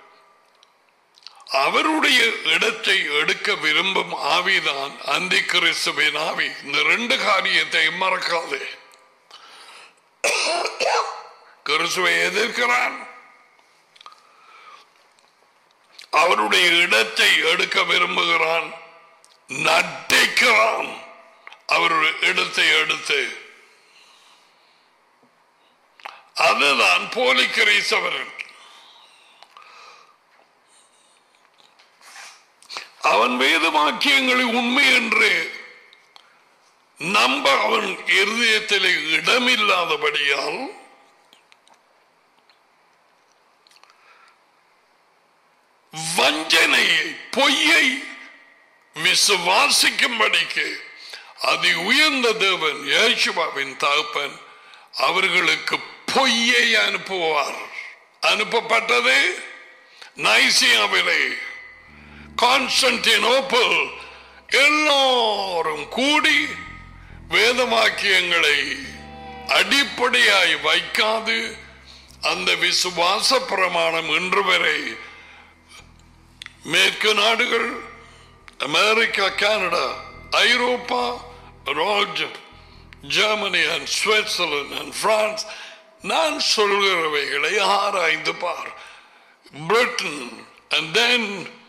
அவருடைய இடத்தை எடுக்க விரும்பும் ஆவிதான் அந்தி கிறிஸ்துவின் ஆவி. இந்த ரெண்டு காரியத்தை மறக்காதே. கிறிஸ்துவை எதிர்க்கிறான், அவருடைய இடத்தை எடுக்க விரும்புகிறான், நட்டிக்கிறான் அவருடைய இடத்தை எடுத்து. அதுதான் போலி கிறிஸ்தவர்கள். அவன் வேத வாக்கியங்களை உண்மை என்று நம்ப அவன் இருதயத்திலே இடமில்லாதபடியால் வஞ்சனையை, பொய்யை விசுவாசிக்கும்படிக்கு அதி உயர்ந்த தேவன் இயேசுவின் தகப்பன் அவர்களுக்கு பொய்யை அனுப்புவார். அனுப்பப்பட்டது நைசியாவிலே, கான்ஸ்டன்டினோப்பிள். எல்லாரும் கூடி வேத வாக்கியங்களை அடிப்படையாய் வைக்காது அந்த விசுவாச பிரமாணம் இன்று வரை மேற்கு நாடுகள், அமெரிக்கா, கனடா, ஐரோப்பா, ஜெர்மனி, சுவிட்சர்லாந்து, பிரான்ஸ், நான் சொல்கிறவைகளை ஆராய்ந்து பார். Britain, and then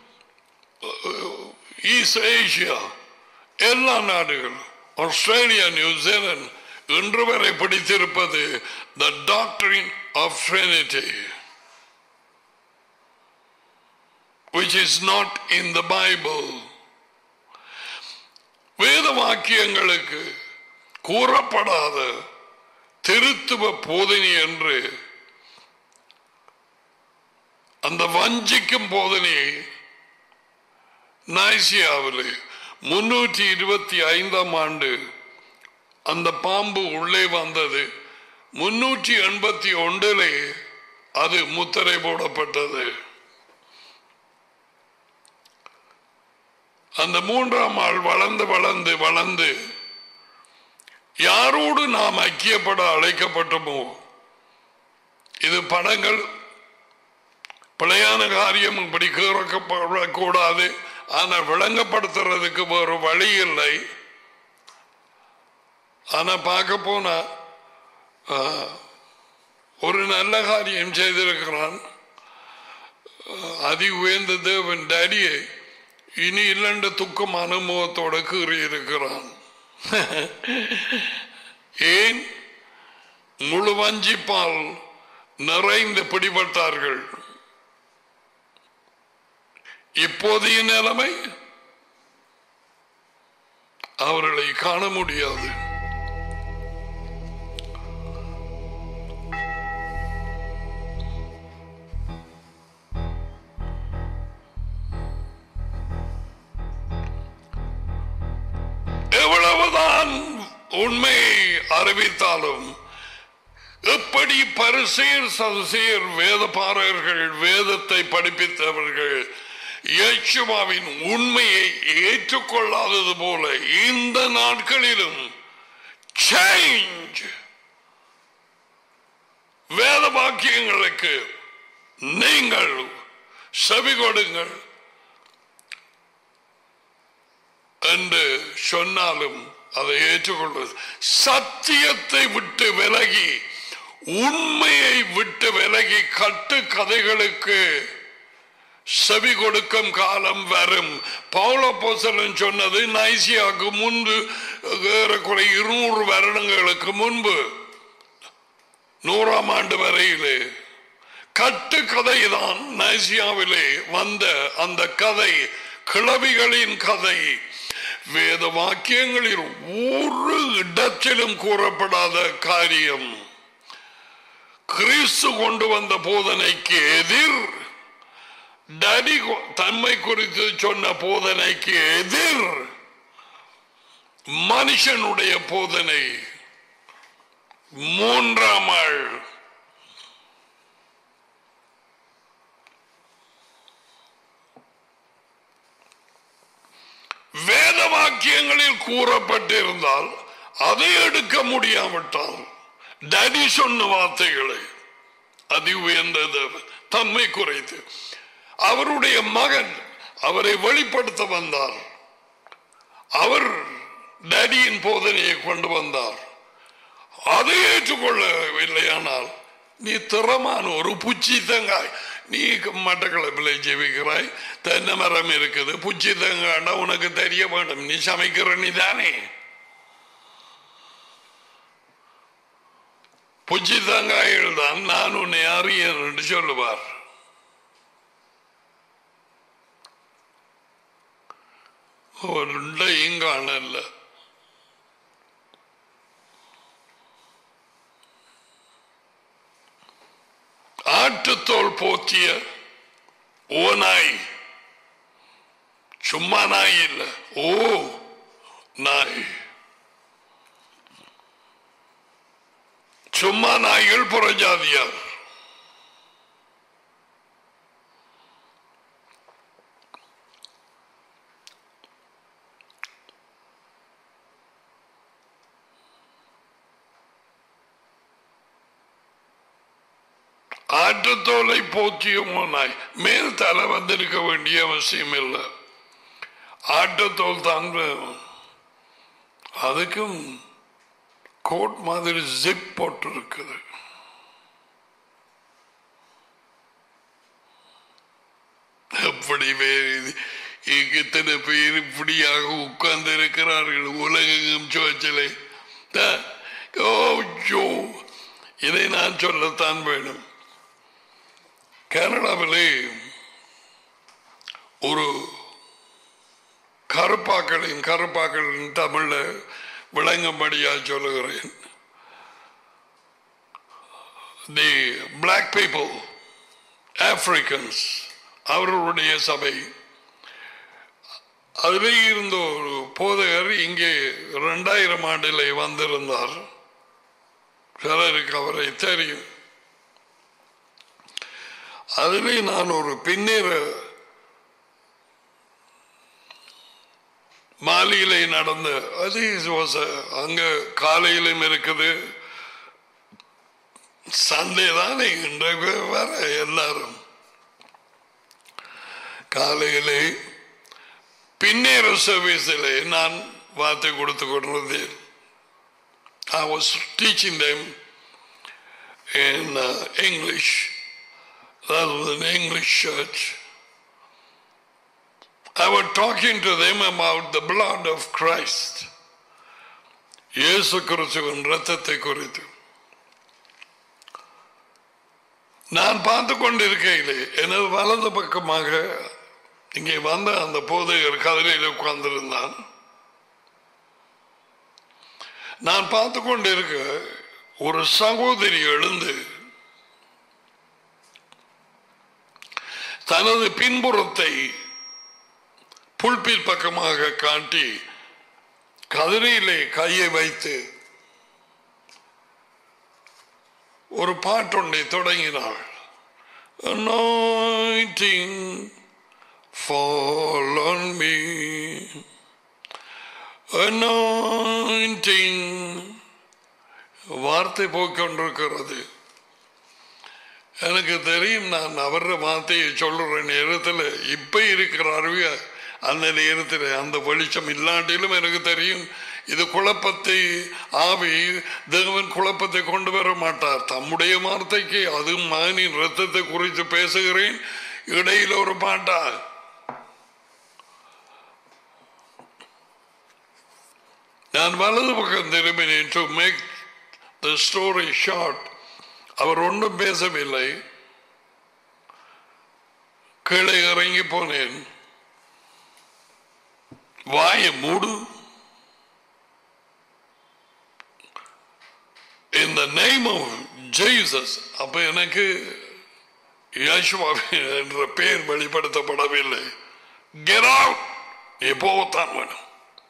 East Asia, எல்லா நாடுகள், ஆஸ்திரேலியா, நியூசிலாந்து இன்று வரை படித்திருப்பது the doctrine of Trinity, which is not in the Bible. வேத வாக்கியங்களுக்கு கூறப்படாத திருத்துவ போதனை என்று அந்த வஞ்சிக்கும் போதனையை நைசியாவில் 325ஆம் ஆண்டு அந்த பாம்பு உள்ளே வந்தது. 381 அது முத்திரை போடப்பட்டது. அந்த மூன்றாம் ஆள் வளர்ந்து வளர்ந்து வளர்ந்து யாரோடு நாம் ஐக்கியப்பட அழைக்கப்பட்டோமோ, இது படங்கள், பிழையான காரியம், இப்படி கேட்கப்படக்கூடாது. ஆனால் விளங்கப்படுத்துறதுக்கு வேறு வழி இல்லை. ஆனா பார்க்க போனா ஒரு நல்ல காரியம் செய்திருக்கிறான். அதி உயர்ந்த தேவன் டேடியை இனி இல்லண்ட துக்கம் அனுபவத்தோட கூறியிருக்கிறான். ஏன்? முழு வஞ்சிப்பால் நிறைந்து பிடிபட்டார்கள். இப்போதைய நிலைமை அவர்களை காண முடியாது. எவ்வளவுதான் உண்மையை அறிவித்தாலும், எப்படி பரிசேயர் சதுசேயர் வேதபாரகர்கள் வேதத்தை படிப்பித்தவர்கள் இயேசுவின் உண்மையை ஏற்றுக்கொள்ளாதது போல இந்த நாட்களிலும் சேஞ்ச் வேத வாக்கியங்களுக்கு நீங்கள் செவி கொடுங்கள் என்று சொன்னாலும் அதை ஏற்றுக்கொள்வது. சத்தியத்தை விட்டு விலகி, உண்மையை விட்டு விலகி கட்டு கதைகளுக்கு செவி கொடுக்கும் காலம் வரும். பவுல் அப்போஸ்தலன் சொன்னது நைசியாவுக்கு முன்பு, ஏறக்குறைய 200 வருடங்களுக்கு முன்பு, 100ஆம் ஆண்டு வரையிலே கட்டு கதைதான் நைசியாவிலே வந்த அந்த கதை, கிளவிகளின் கதை. வேத வாக்கியங்களில் ஒரு இடத்திலும் கூறப்படாத காரியம், கிறிஸ்து கொண்டு வந்த போதனைக்கு எதிர், டடி தன்மை குறித்து சொன்ன போதனைக்கு எதிர் மனுஷனுடைய போதனை. 3ஆம் ஆள் வேத வாக்கியங்களில் கூறப்பட்டிருந்தால் அதை எடுக்க முடியாவிட்டால், டடி சொன்ன வார்த்தைகளை அதி உயர்ந்தது தன்மை குறைத்து அவருடைய மகன் அவரை வெளிப்படுத்த வந்தார். அவர் டடியின் போதனையை கொண்டு வந்தார். அதை ஏற்றுக்கொள்ளவில்லையானால் நீ திறமான ஒரு புச்சி தங்காய். நீ மட்டக்களப்பில் ஜெபிக்கிறாய், தென்னை மரம் இருக்குது, புச்சி தங்காண்டா உனக்கு தெரிய வேண்டும். நீ சமைக்கிற நீ தானே. புச்சி தங்காயில் தான் நான் உன்னை அறியேன் என்று சொல்லுவார். ஒன்றையும் காணல. ஆட்டுத்தோல் போத்திய ஓநாய், சும்மா நாய் இல்ல, ஓ நாய். சும்மா நாய்கள் புறஜாதியார். ஆட்டுத்தோலை போற்றிய ஓநாய். மேல் தலை வந்திருக்க வேண்டிய அவசியம் இல்லை. ஆட்டுத்தோல் தான் வேணும். அதுக்கும் கோட் மாதிரி ஜிப் போட்டு இருக்குது. அப்படி இத்தனை பேர் இப்படியாக உட்கார்ந்து இருக்கிறார்கள் உலகம் சோச்சலை. இதை நான் சொல்லத்தான் வேணும். கேரளாவிலே ஒரு கருப்பாக்களின் தமிழ்ல விளங்கும்படியா சொல்லுகிறேன். தி பிளாக் பீப்புள், ஆப்பிரிக்கன்ஸ், அவர்களுடைய சபை, அதிலே இருந்த ஒரு போதகர் இங்கே 2000 ஆண்டிலே வந்திருந்தார். சிலருக்கு அவரை தெரியும். அதிலே நான் ஒரு பின்னேற மாலையிலே நடந்த, அது அங்க காலையிலும் இருக்குது, சண்டே தானே வர எல்லாரும் காலையிலே பின்னேற சர்வீஸிலே நான் வார்த்தை கொடுத்து கொண்டிருந்தேன். I was teaching them in English. That was an English church. I was talking to them about the blood of Christ. இயேசு கிறிஸ்துவின் இரத்தத்தை குறித்து நான் பார்த்து கொண்டிருக்கையிலே எனது வலது பக்கமாக இங்கே வந்த அந்த போதையர் கதிரையில் உட்கார்ந்திருந்தான். நான் பார்த்து கொண்டிருக்க ஒரு சகோதரி எழுந்து தனது பின்புறத்தை புல்பில் பக்கமாக காட்டி கதிரையிலே கையை வைத்து ஒரு பாட்டொன்றை தொடங்கினாள். Anointing fall on me, anointing. வார்த்தை போய்கொண்டிருக்கிறது. எனக்கு தெரியும், நான் அவர வார்த்தையை சொல்லுற நேரத்தில் இப்ப இருக்கிறாரு அந்த நேரத்தில் அந்த வெளிச்சம் இல்லாட்டிலும் எனக்கு தெரியும் இது குழப்பத்தை ஆவி தேவன் குழப்பத்தை கொண்டு வர மாட்டார். தம்முடைய வார்த்தைக்கு அது மகனின் ரத்தத்தை குறித்து பேசுகிறேன். இடையில் ஒரு பாட்டா நான் வலது பக்கம் திரும்பினேன். To make the story short, அவர் ஒன்றும் பேசவில்லை. கீழே இறங்கி போனேன். வாயை மூடு. In the name of Jesus. அப்ப எனக்கு யேசுவா என்ற பெயர் வெளிப்படுத்தப்படவில்லை. Get out. நீ போகத்தான் வேணும்.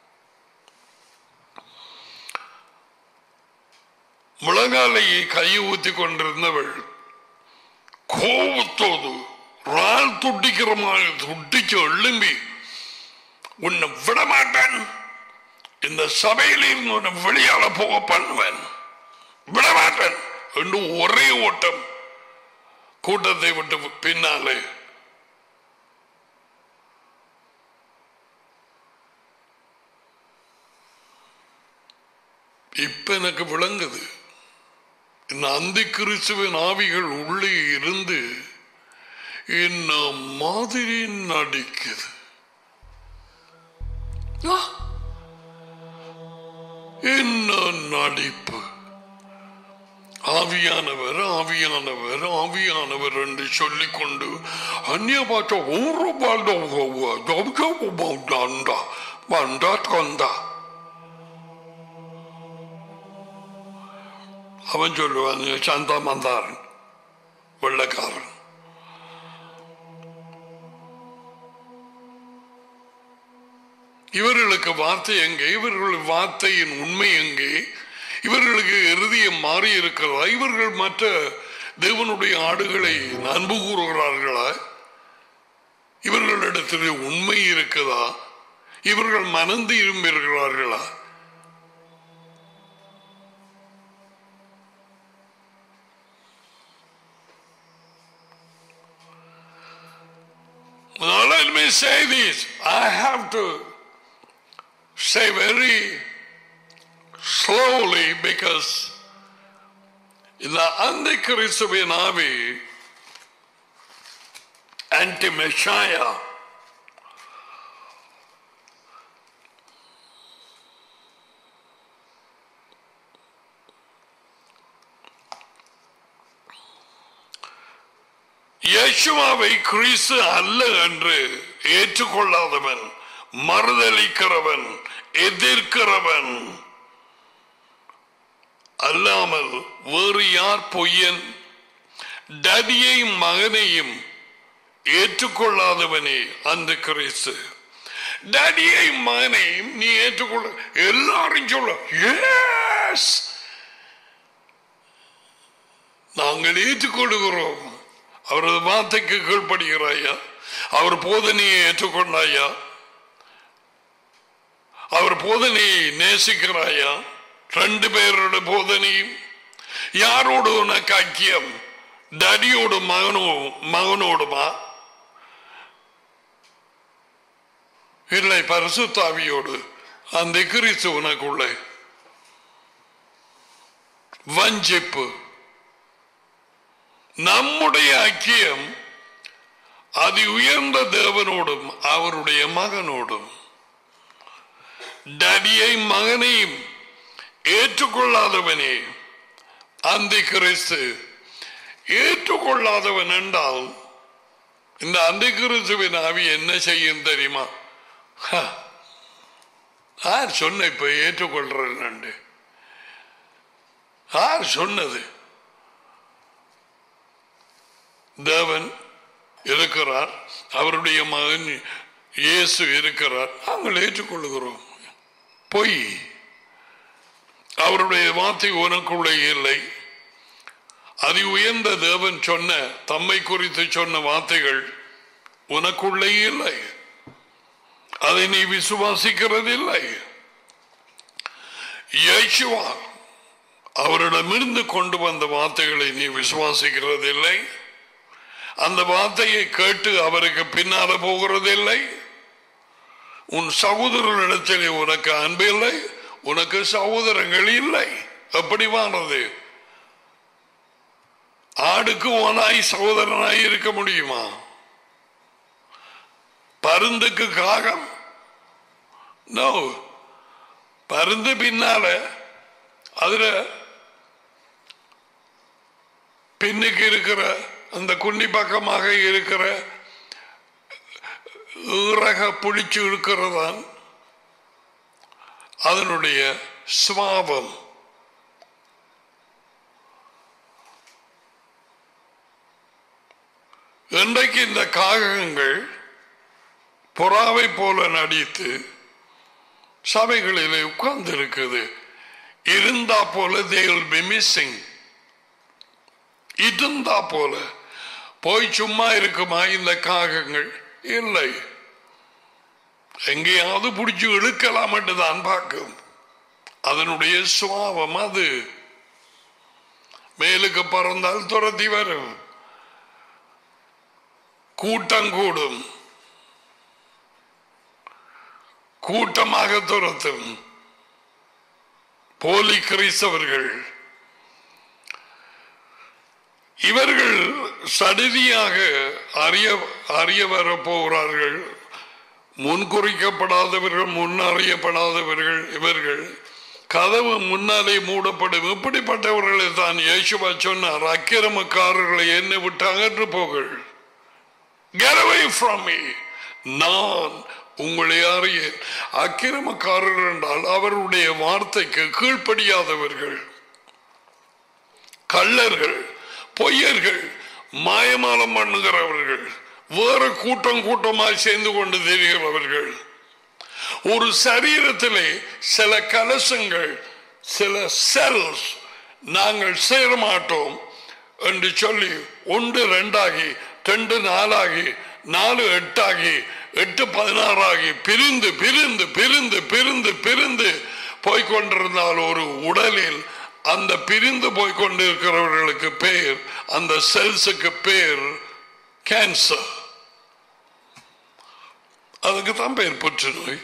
முழங்காலையை கையை ஊத்தி கொண்டிருந்தவள் கோபத்தோடு ரால் துட்டிக்கிற மாதிரி துட்டிச்சு எழும்பி, உன்னை விட மாட்டேன், இந்த சபையில் இருந்து உன்னை வெளியால போக பண்ணுவேன், விடமாட்டேன் என்று ஒரே ஓட்டம் கூட்டத்தை விட்டு பின்னாலே. இப்ப எனக்கு விளங்குது, இந்த அந்தி கிறிஸ்துவின் ஆவிகள் உள்ளே இருந்து என்ன மாதிரி நடிக்குது. என்ன நடிப்பு! ஆவியானவர் ஆவியானவர் ஆவியானவர் என்று சொல்லிக் கொண்டு அந்நிய பாட்ட ஒரு அவன் சொல்லுவான் சாந்தா மந்தாரன் வெள்ளக்காரன். இவர்களுக்கு வார்த்தை எங்கே? இவர்களுடைய வார்த்தையின் உண்மை எங்கே? இவர்களுக்கு இருதயம் மாறி இருக்கிறதா? இவர்கள் மற்ற தேவனுடைய ஆடுகளை அன்பு கூறுகிறார்களா? இவர்களிடத்தில் உண்மை இருக்குதா? இவர்கள் மனந்து இரும்பிருக்கிறார்களா? Now let me say this. I have to say very slowly because இந்த அந்தி கிறிஸ்துவின் ஆவி anti-Messiah இயேசுவை கிறிஸ்து அல்ல என்று ஏற்றுக்கொள்ளாதவன், மறுதலிக்கிறவன், எதிர்க்கிறவன் அல்லாமல் வேறு யார் பொய்யன்? டடியையும் மகனையும் ஏற்றுக்கொள்ளாதவனே அந்த கிறிஸ்து. டடியையும் மகனையும் நீ ஏற்றுக்கொள்ள, எல்லாரும் சொல்ல எஸ் நாங்கள் ஏற்றுக்கொள்கிறோம். அவரது வார்த்தைக்கு கீழ்ப்படுகிறாயா? அவர் போதனையை ஏற்றுக்கொண்டாயா? அவர் போதனையை நேசிக்கிறாயா? ரெண்டு பேரோட போதனையும். யாரோடு உனக்கு ஐக்கியம்? டடியோடு மகனோடுமா? இல்லை பரிசுத்த ஆவியோடு. அந்த கிறிஸ்து உனக்குள்ள வஞ்சிப்பு. நம்முடைய ஐக்கியம் அதி உயர்ந்த தேவனோடும் அவருடைய மகனோடும். டடியை மகனையும் ஏற்றுக்கொள்ளாதவனே அந்தி கிறிஸ்து. ஏற்றுக்கொள்ளாதவன் என்றால் இந்த அந்தி கிறிஸ்துவின் ஆவி என்ன செய்யும் தெரியுமா? யார் சொன்ன இப்ப ஏற்றுக்கொள்றேன்? யார் சொன்னது? தேவன் இருக்கிறார், அவருடைய மகன் இயேசு இருக்கிறார், நாங்கள் ஏற்றுக்கொள்கிறோம். பொய். அவருடைய வார்த்தை உனக்குள்ளே இல்லை. அதி உயர்ந்த தேவன் சொன்ன, தம்மை குறித்து சொன்ன வார்த்தைகள் உனக்குள்ளே இல்லை. அதை நீ விசுவாசிக்கிறதில்லை. இயேசுவா அவரிடமிருந்து கொண்டு வந்த வார்த்தைகளை நீ விசுவாசிக்கிறதில்லை. அந்த வார்த்தையை கேட்டு அவருக்கு பின்னால போகிறதில்லை. உன் சகோதரனிடத்தில் உனக்கு அன்பு இல்லை, உனக்கு சகோதரங்கள் இல்லை. எப்படி வானது? ஆடுக்கு ஓனாய் சகோதரனாய் இருக்க முடியுமா? பருந்துக்கு காகம்? நோ. பருந்து பின்னால அதுல பின்னுக்கு இருக்கிற அந்த குன்னி பக்கமாக இருக்கிற இறக புளிச்சு இருக்கிறதான் அதனுடைய சுவாபம். இன்றைக்கு இந்த காகங்கள் புறாவை போல நடித்து சபைகளிலே உட்கார்ந்து இருக்குது. இருந்தா போல they will be missing. இருந்தா போல போய் சும்மா இருக்குமா இந்த காகங்கள்? இல்லை, எங்கேயாவது பிடிச்சு இழுக்கலாம் தான் பார்க்கும். அதனுடைய சுவாபம் அது. மேலுக்கு பறந்தால் துரத்தி வரும், கூட்டம் கூடும், கூட்டமாக துரத்தும். போலி கிறிஸ்தவர்கள் இவர்கள் சடுதியாக அறிய வர போகிறார்கள். முன்குறிக்கப்படாதவர்கள், முன்னறியப்படாதவர்கள். இவர்கள் கதவு முன்னாலே மூடப்படும். இப்படிப்பட்டவர்களை தான் இயேசுவா சொன்னார், அக்கிரமக்காரர்களை என்னை விட்டு அகன்று போகள். Get away from me. நான் உங்களை அறியேன். அக்கிரமக்காரர் என்றால் அவருடைய வார்த்தைக்கு கீழ்ப்படியாதவர்கள், கள்ளர்கள், பொய்யர்கள், மாயமாலம் பண்ணுகிறவர்கள், வேற கூட்டம் கூட்டமாய் சேர்ந்து கொண்டு தெரிகிறவர்கள். ஒரு சரீரத்திலே சில கலசங்கள், சில செல்ஸ் நாங்கள் சேர மாட்டோம் என்று சொல்லி 1 2 ஆகி 2 4 ஆகி 4 8 ஆகி 8 16 ஆகி பிரிந்து பிரிந்து பிரிந்து பிரிந்து பிரிந்து போய்கொண்டிருந்தால் ஒரு உடலில் அந்த பிரிந்து போய்கொண்டிருக்கிறவர்களுக்கு பேர், அந்த செல்ஸுக்கு பேர் கேன்சர். அதுக்கு தான் பேர் புற்றுநோய்.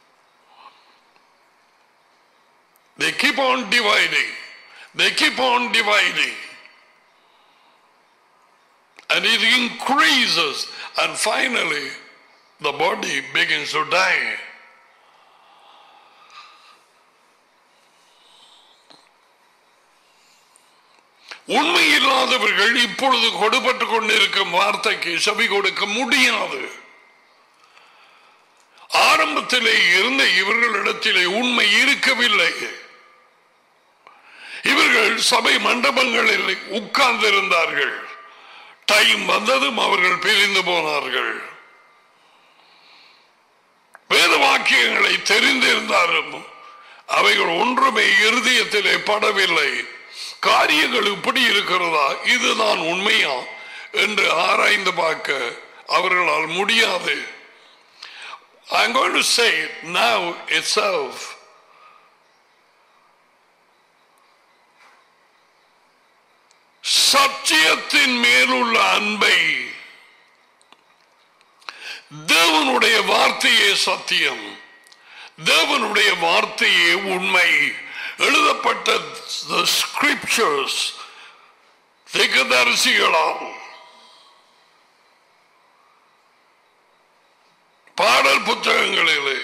They keep on dividing. They keep on dividing. And it increases, and finally the body begins to die. உண்மை இல்லாதவர்கள் இப்பொழுது கொடுபட்டுக் கொண்டிருக்கும் வார்த்தைக்கு செவி கொடுக்க முடியாது. ஆரம்பத்திலே இருந்த இவர்களிடத்திலே உண்மை இருக்கவில்லை. இவர்கள் சபை மண்டபங்களில் உட்கார்ந்திருந்தார்கள். டைம் வந்ததும் அவர்கள் பிரிந்து போனார்கள். வேத வாக்கியங்களை தெரிந்திருந்தாலும் அவைகள் ஒன்றுமே இருதயத்திலே படவில்லை. காரியங்கள் இப்படி இருக்கிறதா, இதுதான் உண்மையா என்று ஆராய்ந்து பார்க்க அவர்களால் முடியாது. I'm going to say it now itself. சத்தியத்தின் மேலுள்ள அன்பை, தேவனுடைய வார்த்தையே சத்தியம், தேவனுடைய வார்த்தையே உண்மை. எழுதப்பட்ட the scriptures திகதரிசிகளால், பாடல் புத்தகங்களிலே,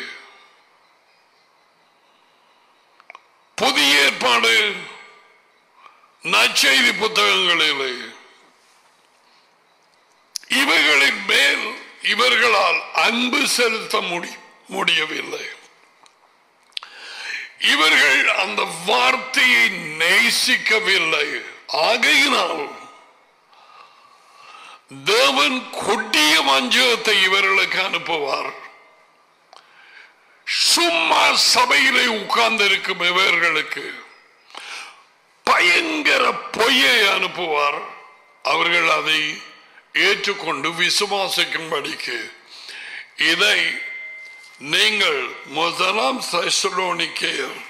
புதிய ஏற்பாடு நற்செய்தி புத்தகங்களிலே, இவைகளின் மேல் இவர்களால் அன்பு செலுத்த முடியவில்லை. இவர்கள் அந்த வார்த்தையை நேசிக்கவில்லை. ஆகையினால் தேவன் கொடிய வஞ்சகத்தை இவர்களுக்கு அனுப்புவார். சும்மா சபையிலே உட்கார்ந்திருக்கும் இவர்களுக்கு பயங்கர பொய்யை அனுப்புவார். அவர்கள் அதை ஏற்றுக்கொண்டு விசுவாசிக்கும்படிக்கு. இதை நீங்கள் முதலாம் தெசலோனிக்கேயர்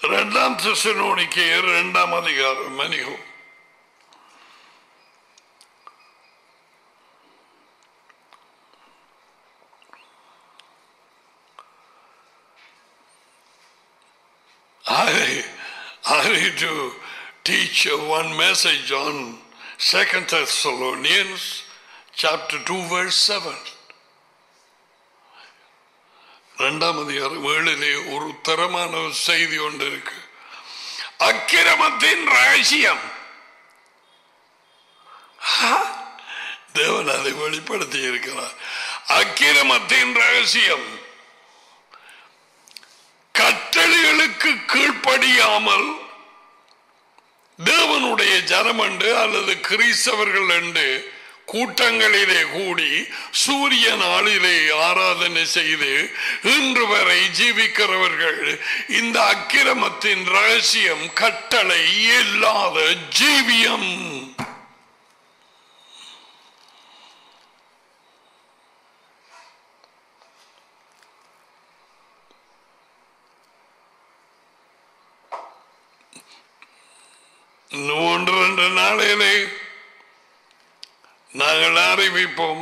இரண்டாம் தெசலோனிக்கேயர் 2ஆம் அதிகாரம். மணிகோ I need to teach one message on 2 Thessalonians chapter 2 verse 7. இரண்டாம் அதிகாரம் 7 ஒரு தரமான செய்தி ஒன்று இருக்கு. அக்கிரமத்தின் ரகசியம். தேவன் அதை வெளிப்படுத்தி இருக்கிறார். அக்கிரமத்தின் ரகசியம் கட்டளைகளுக்கு கீழ்ப்படியாமல் தேவனுடைய ஜனமண்டு அல்லது கிறிஸ்தவர்கள் என்று கூட்டங்களிலே கூடி சூரிய நாளிலே ஆராதனை செய்து இன்று வரை ஜீவிக்கிறவர்கள் இந்த அக்கிரமத்தின் ரகசியம் கட்டளை இல்லாத ஜீவியம். ஒன்று 2 நாளிலே நாங்கள் அறிவிப்போம்.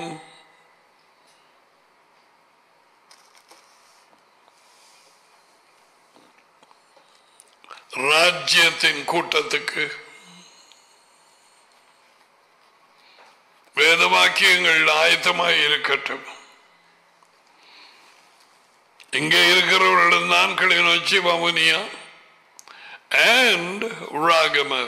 ராஜ்யத்தின் கூட்டத்துக்கு வேத வாக்கியங்கள் ஆயத்தமாய் இருக்கட்டும். இங்கே இருக்கிறவர்களிடம் நான் Kilinochchi, Vavuniya and Ragama.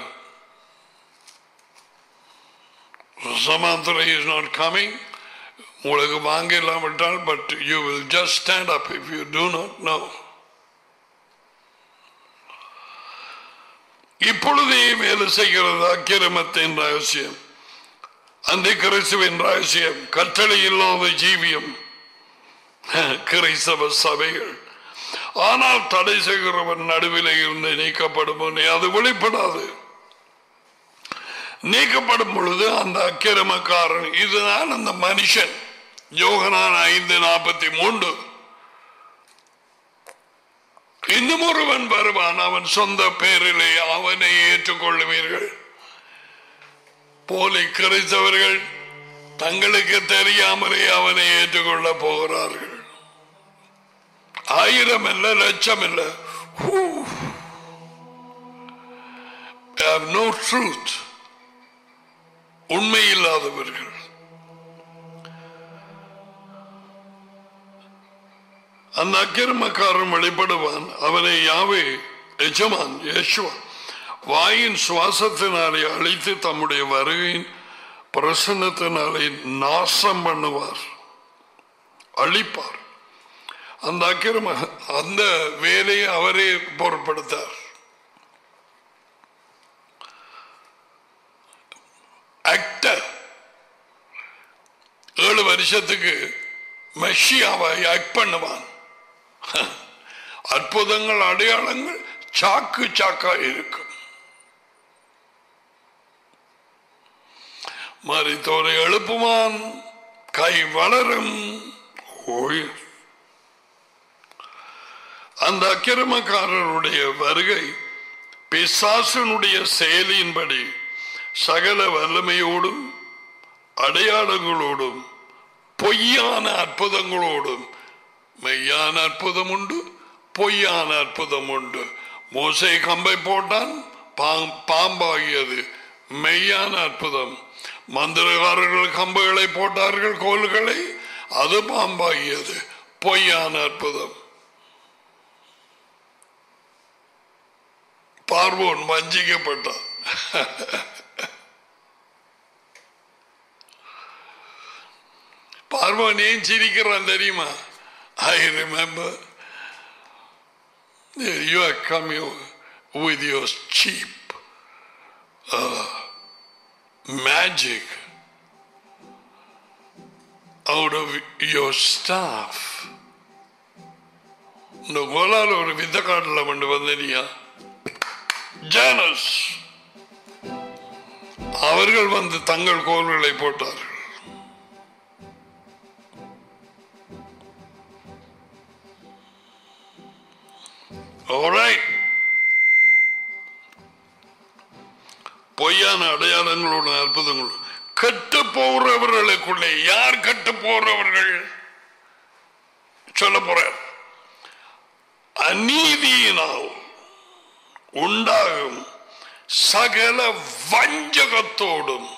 Samantha is not coming. உங்களுக்கு வாங்கலாம் விட்டால், but you will just stand up if you do not know. இப்பொழுதே வேலை செய்கிறது அக்கிரமத்தின் ரகசியம், அந்த கிறிஸ்துவின் ரகசியம், கட்டளை இல்லாத ஜீவியம், கிறிஸ்தவ சபைகள். ஆனால் தடை செய்கிறவன் நடுவில் இருந்து நீக்கப்படும், அது வெளிப்படாது. நீக்கப்படும் பொழுது அந்த அக்கிரமக்காரன், இதுதான் அந்த மனுஷன். யோகனான் 5:43 இன்னும் ஒருவன் வருவான், அவன் சொந்த பேரிலே அவனை ஏற்றுக்கொள்ளுவீர்கள். போலி கிறிஸ்தவர்கள் தங்களுக்கு தெரியாமலே அவனை ஏற்றுக்கொள்ள போகிறார்கள். 1000 அல்ல, லட்சம் அல்ல. They have no truth. உண்மை இல்லாதவர்கள். அந்த அக்கிரமக்காரன் வெளிப்படுவான், அவனை யாவே எஜமான் யேசுவா வாயின் சுவாசத்தினாலே அழித்து தம்முடைய வருகையின் பிரசன்னத்தினாலே நாசம் பண்ணுவார், அழிப்பார். அந்த அக்கிரம அந்த வேலையை அவரே பொருட்படுத்தார். ஆக்டர் 7 வருஷத்துக்கு மெஷியாவை ஆக்ட் பண்ணுவான். அற்புதங்கள் அடையாளங்கள் சாக்கு சாக்கா இருக்கும். மரித்தோரை எழுப்புவான், கை வளரும். அந்த அக்கிரமக்காரருடைய வருகை பிசாசனுடைய செயலின்படி சகல வல்லமையோடும் அடையாளங்களோடும் பொய்யான அற்புதங்களோடும், மெய்யான அற்புதம் உண்டு, பொய்யான அற்புதம் உண்டு. மோசே கம்பை போட்டான், பாம்பாகியது, மெய்யான அற்புதம். மந்திரகாரர்கள் கம்புகளை போட்டார்கள், கோல்களை, அது பாம்பாகியது, பொய்யான அற்புதம். பார்வோன் வஞ்சிக்கப்பட்டான். பார்வோன் ஏன் சிரிக்கிறான் தெரியுமா? I remember you are coming with your cheap magic out of your staff. இந்த கோலால ஒரு வித்த காட்டுல கொண்டு வந்தனியா ஜானஸ், அவர்கள் வந்து தங்கள் கோல்களை போட்டார்கள். All right. இப்படியான அடையாளங்களோட அற்புதங்கள் கெட்டு போறவர்களுக்குள்ளே யார் கெட்டு போறவர்கள் சொல்ல போற அநீதியினால் உண்டாகும் சகல வஞ்சகத்தோடும்,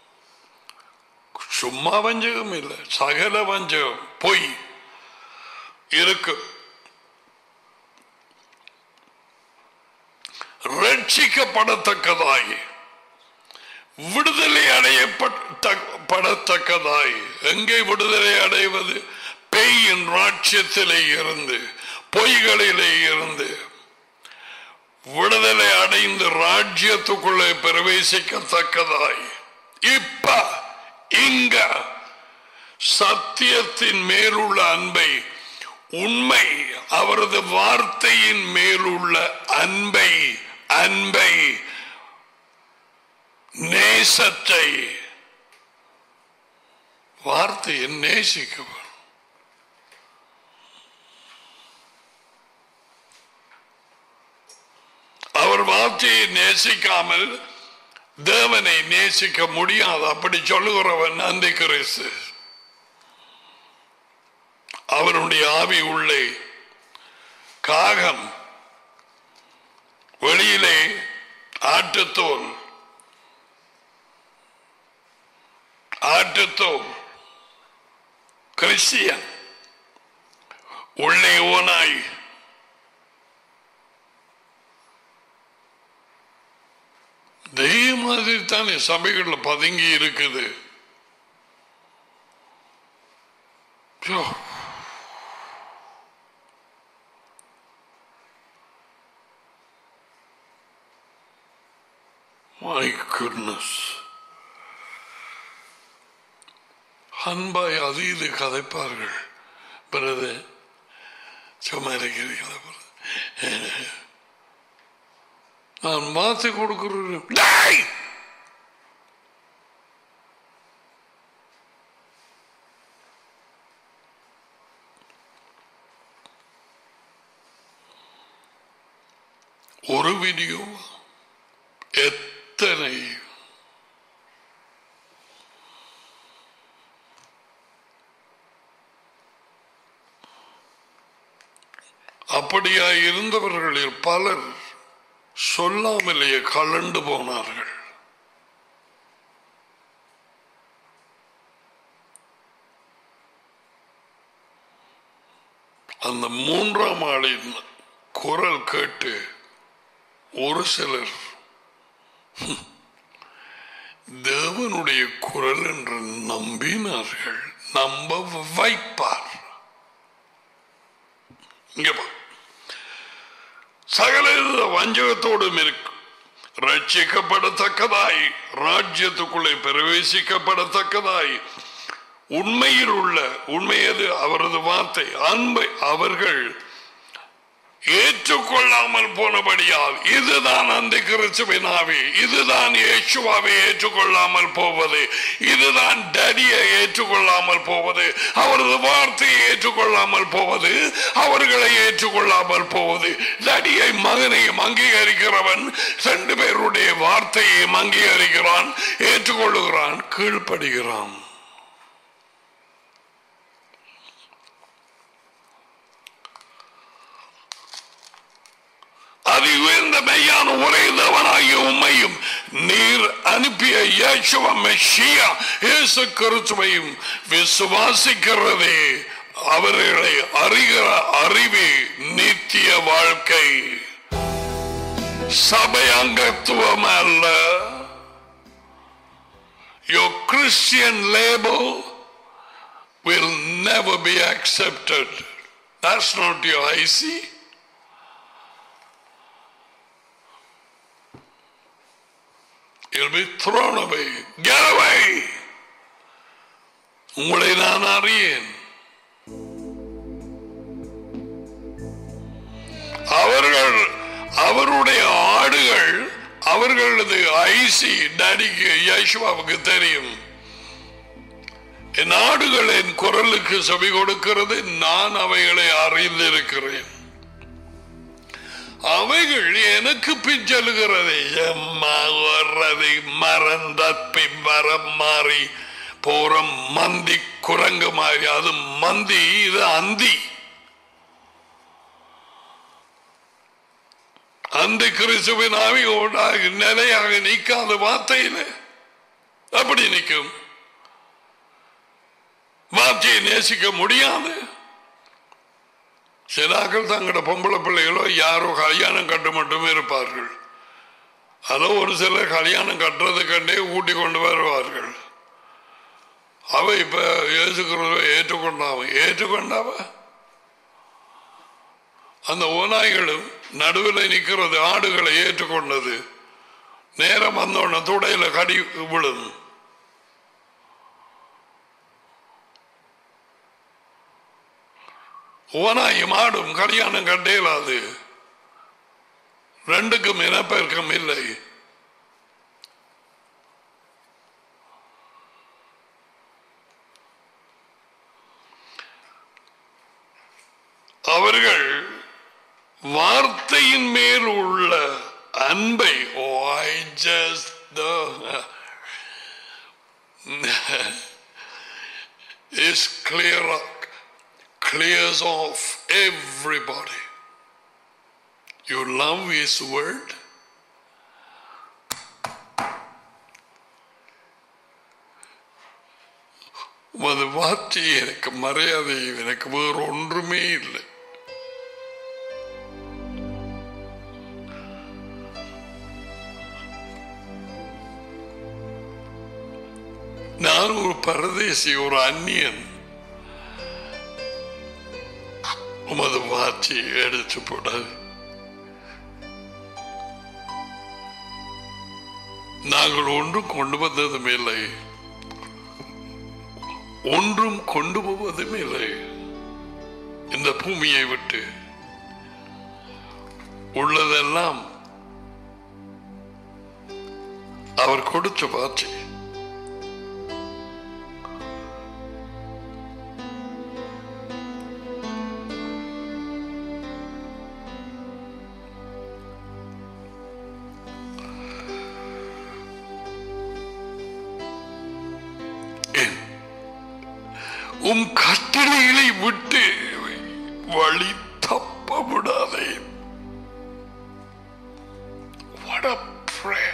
சும்மா வஞ்சகம் இல்லை, சகல வஞ்சகம் பொய் இருக்கு, ரட்சிக்கப்படத்தக்கதாய் விடுதலை அடையப்படத்தக்கதாய். எங்கே விடுதலை அடைவது? பேயின் ராட்சியத்திலே இருந்து, பொய்களிலே இருந்து விடுதலை அடைந்து ராஜ்யத்துக்குள்ளே பிரவேசிக்கத்தக்கதாய். இப்ப இங்க சத்தியத்தின் மேலுள்ள அன்பை, உண்மை, அவரது வார்த்தையின் மேலுள்ள அன்பை, நேசத்தை, வார்த்தையை நேசிக்க, அவர் வார்த்தையை நேசிக்காமல் தேவனை நேசிக்க முடியாது. அப்படி சொல்லுகிறவன் அந்தி கிறிஸ்து. அவருடைய ஆவி உள்ளே காகம், வெளியிலே ஆட்டுத்தோல், கிறிஸ்டியன், உள்ளே ஓனாய். இதே மாதிரி தானே சபைகள் பதுங்கி இருக்குது. My goodness. அன்பாய் அது இது கதைப்பார்கள். பிறகு சும்மா இருக்கிறீர்கள், நான் மாற்றி கொடுக்கிறேன். ஒரு வீடியோ எத்தனை அப்படியா இருந்தவர்களில் பலர் சொல்லாமலேயே கலண்டு போனார்கள். அந்த மூன்றாம் ஆளின் குரல் கேட்டு ஒரு சிலர் தேவனுடைய குரல் என்று நம்பினார்கள். நம்ப வைப்பார். சகல வஞ்சகத்தோடும் இருக்கு. ரட்சிக்கப்படத்தக்கதாய், ராஜ்யத்துக்குள்ளே பிரவேசிக்கப்படத்தக்கதாய், உண்மையில் உள்ள உண்மையது அவரது வார்த்தை, அன்பை அவர்கள் ஏற்றுக்கொள்ளாமல் போனபடியால், இதுதான் அந்த கிறிஸ்துவின் ஆவி, இதுதான் இயேசுவை ஏற்றுக்கொள்ளாமல் போவது, இதுதான் டடியை ஏற்றுக்கொள்ளாமல் போவது, அவரது வார்த்தையை ஏற்றுக்கொள்ளாமல் போவது, அவர்களை ஏற்றுக்கொள்ளாமல் போவது. டடியை மகனையும் அங்கீகரிக்கிறவன் ரெண்டு பேருடைய வார்த்தையையும் அங்கீகரிக்கிறான், ஏற்றுக்கொள்ளுகிறான், கீழ்ப்படுகிறான். அது உயர்ந்த மெய்யான ஒரே தேவனாகிய உம்மையும் நீர் அனுப்பிய இயேசுவ மெசியா இயேசு கிறிஸ்துவையும் விசுவாசிக்கிறதே அவர்களை அறிகிற அறிவே நித்திய வாழ்க்கை. சபை அங்கத்துவம் அல்ல. Your Christian label will never be accepted. That's not your IC. You'll be thrown away. Get away. உங்களை நான் அறியேன். அவர்கள் அவருடைய ஆடுகள், அவர்களது ஐசி டாடிக்கு இயேசுவுக்கு தெரியும். என் ஆடுகள் என் குரலுக்கு செவி கொடுக்கிறது, நான் அவைகளை அறிந்திருக்கிறேன். அவைகள் எனக்கு பிஞ்சலுகிறதை வர்றதை மறந்த பின்வரம் மாறி போற மந்தி குரங்கு மாதிரி. அது மந்தி, இது அந்தி. அந்த கிறிஸ்துவின் ஆவியோடாக நிலையாக நிற்காத வார்த்தையில் அப்படி நிற்கும். வார்த்தையை நேசிக்க முடியாது. சிலாக்கள் தங்களோட பொம்பளை பிள்ளைகளோ யாரோ கல்யாணம் கட்டு மட்டுமே இருப்பார்கள். அதோ ஒரு சிலர் கல்யாணம் கட்டுறது கண்டே ஊட்டி கொண்டு வருவார்கள். அவ இப்ப ஏற்றுக்கொண்டாவ அந்த ஓநாய்களும் நடுவில் நிற்கிறது ஆடுகளை ஏற்றுக்கொண்டது. நேரம் வந்தோடனே துடையில கடி விழும். ஓனாயும் ஆடும் கல்யாணம் கட்டேலாது. ரெண்டுக்கும் இனப்பெருக்கம் இல்லை. அவர்கள் வார்த்தையின் மேல் உள்ள அன்பை is clears off everybody. You love his word. உமது வார்த்தை எனக்கு மரியாதை, எனக்கு வேறு ஒன்றுமே இல்லை. நான் ஒரு பரதேசி, ஒரு அந்நியன். உமது வார்த்தையை எடுத்து போட நாங்கள் ஒன்றும் கொண்டு வந்ததும் இல்லை, ஒன்றும் கொண்டு போவதும் இல்லை. இந்த பூமியை விட்டு உள்ளதெல்லாம் அவர் கொடுத்த வார்த்தை. உம் கட்டளைகளை விட்டு வழி தப்ப விடாதே. What a prayer.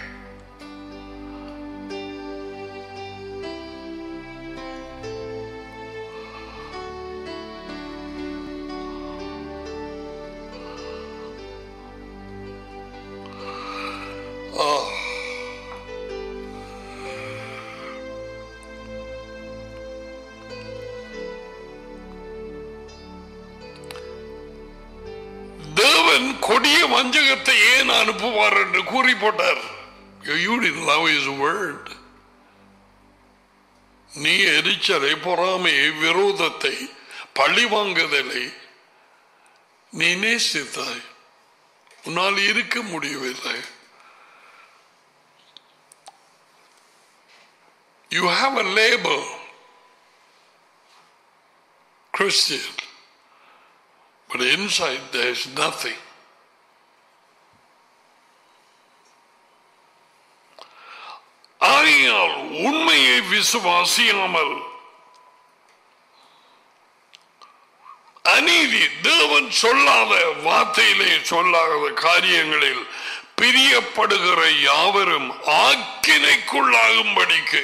கொடிய வஞ்சகத்தை ஏன் அனுப்புவார் என்று கூறி போட்டார். You didn't love his word. நீ எரிச்சலை, பொறாமையை, விரோதத்தை, பழி வாங்குதலை நீ நேசித்தாய். உன்னால் இருக்க முடியவில்லை. You have a label, Christian, but inside there is nothing. ஆகையால் உண்மையை விசுவாசியாமல் அநீதி, தேவன் சொல்லாத வார்த்தையிலே சொல்லாத காரியங்களில் பிரியப்படுகிற யாவரும் ஆக்கினைக்குள்ளாகும்படிக்கு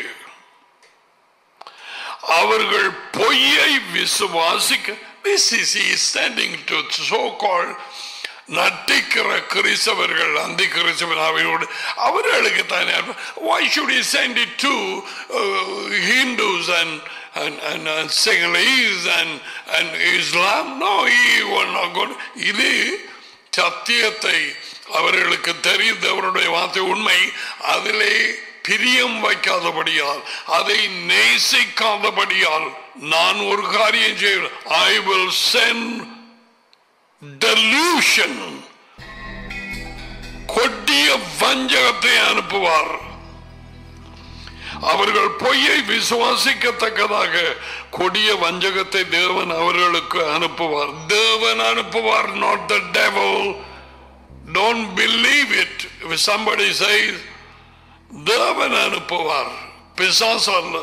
அவர்கள் பொய்யை விசுவாசிக்க. This is he standing to so-called நட்டிக்கிற கிறிஸ்தவர்கள், அந்த கிறிஸ்தவனோடு அவர்களுக்கு தானே. Why should he send it to Hindus and Sinhalese and Islam? No, he will not go. இது சத்தியத்தை அவர்களுக்கு தெரிந்த அவருடைய வார்த்தை உண்மை. அதிலே பிரியம் வைக்காதபடியால், அதை நேசிக்காதபடியால் நான் ஒரு காரியம் செய்வேன். I will send delusion, கொடிய வஞ்சகத்தை அனுப்புவார். அவர்கள் பொய்யை விசுவாசிக்கத்தக்கதாக கொடிய வஞ்சகத்தை தேவன் அவர்களுக்கு அனுப்புவார். தேவன் அனுப்புவார், not the devil. Don't believe it. If somebody says, தேவன் அனுப்புவார், பிசாசு அல்ல.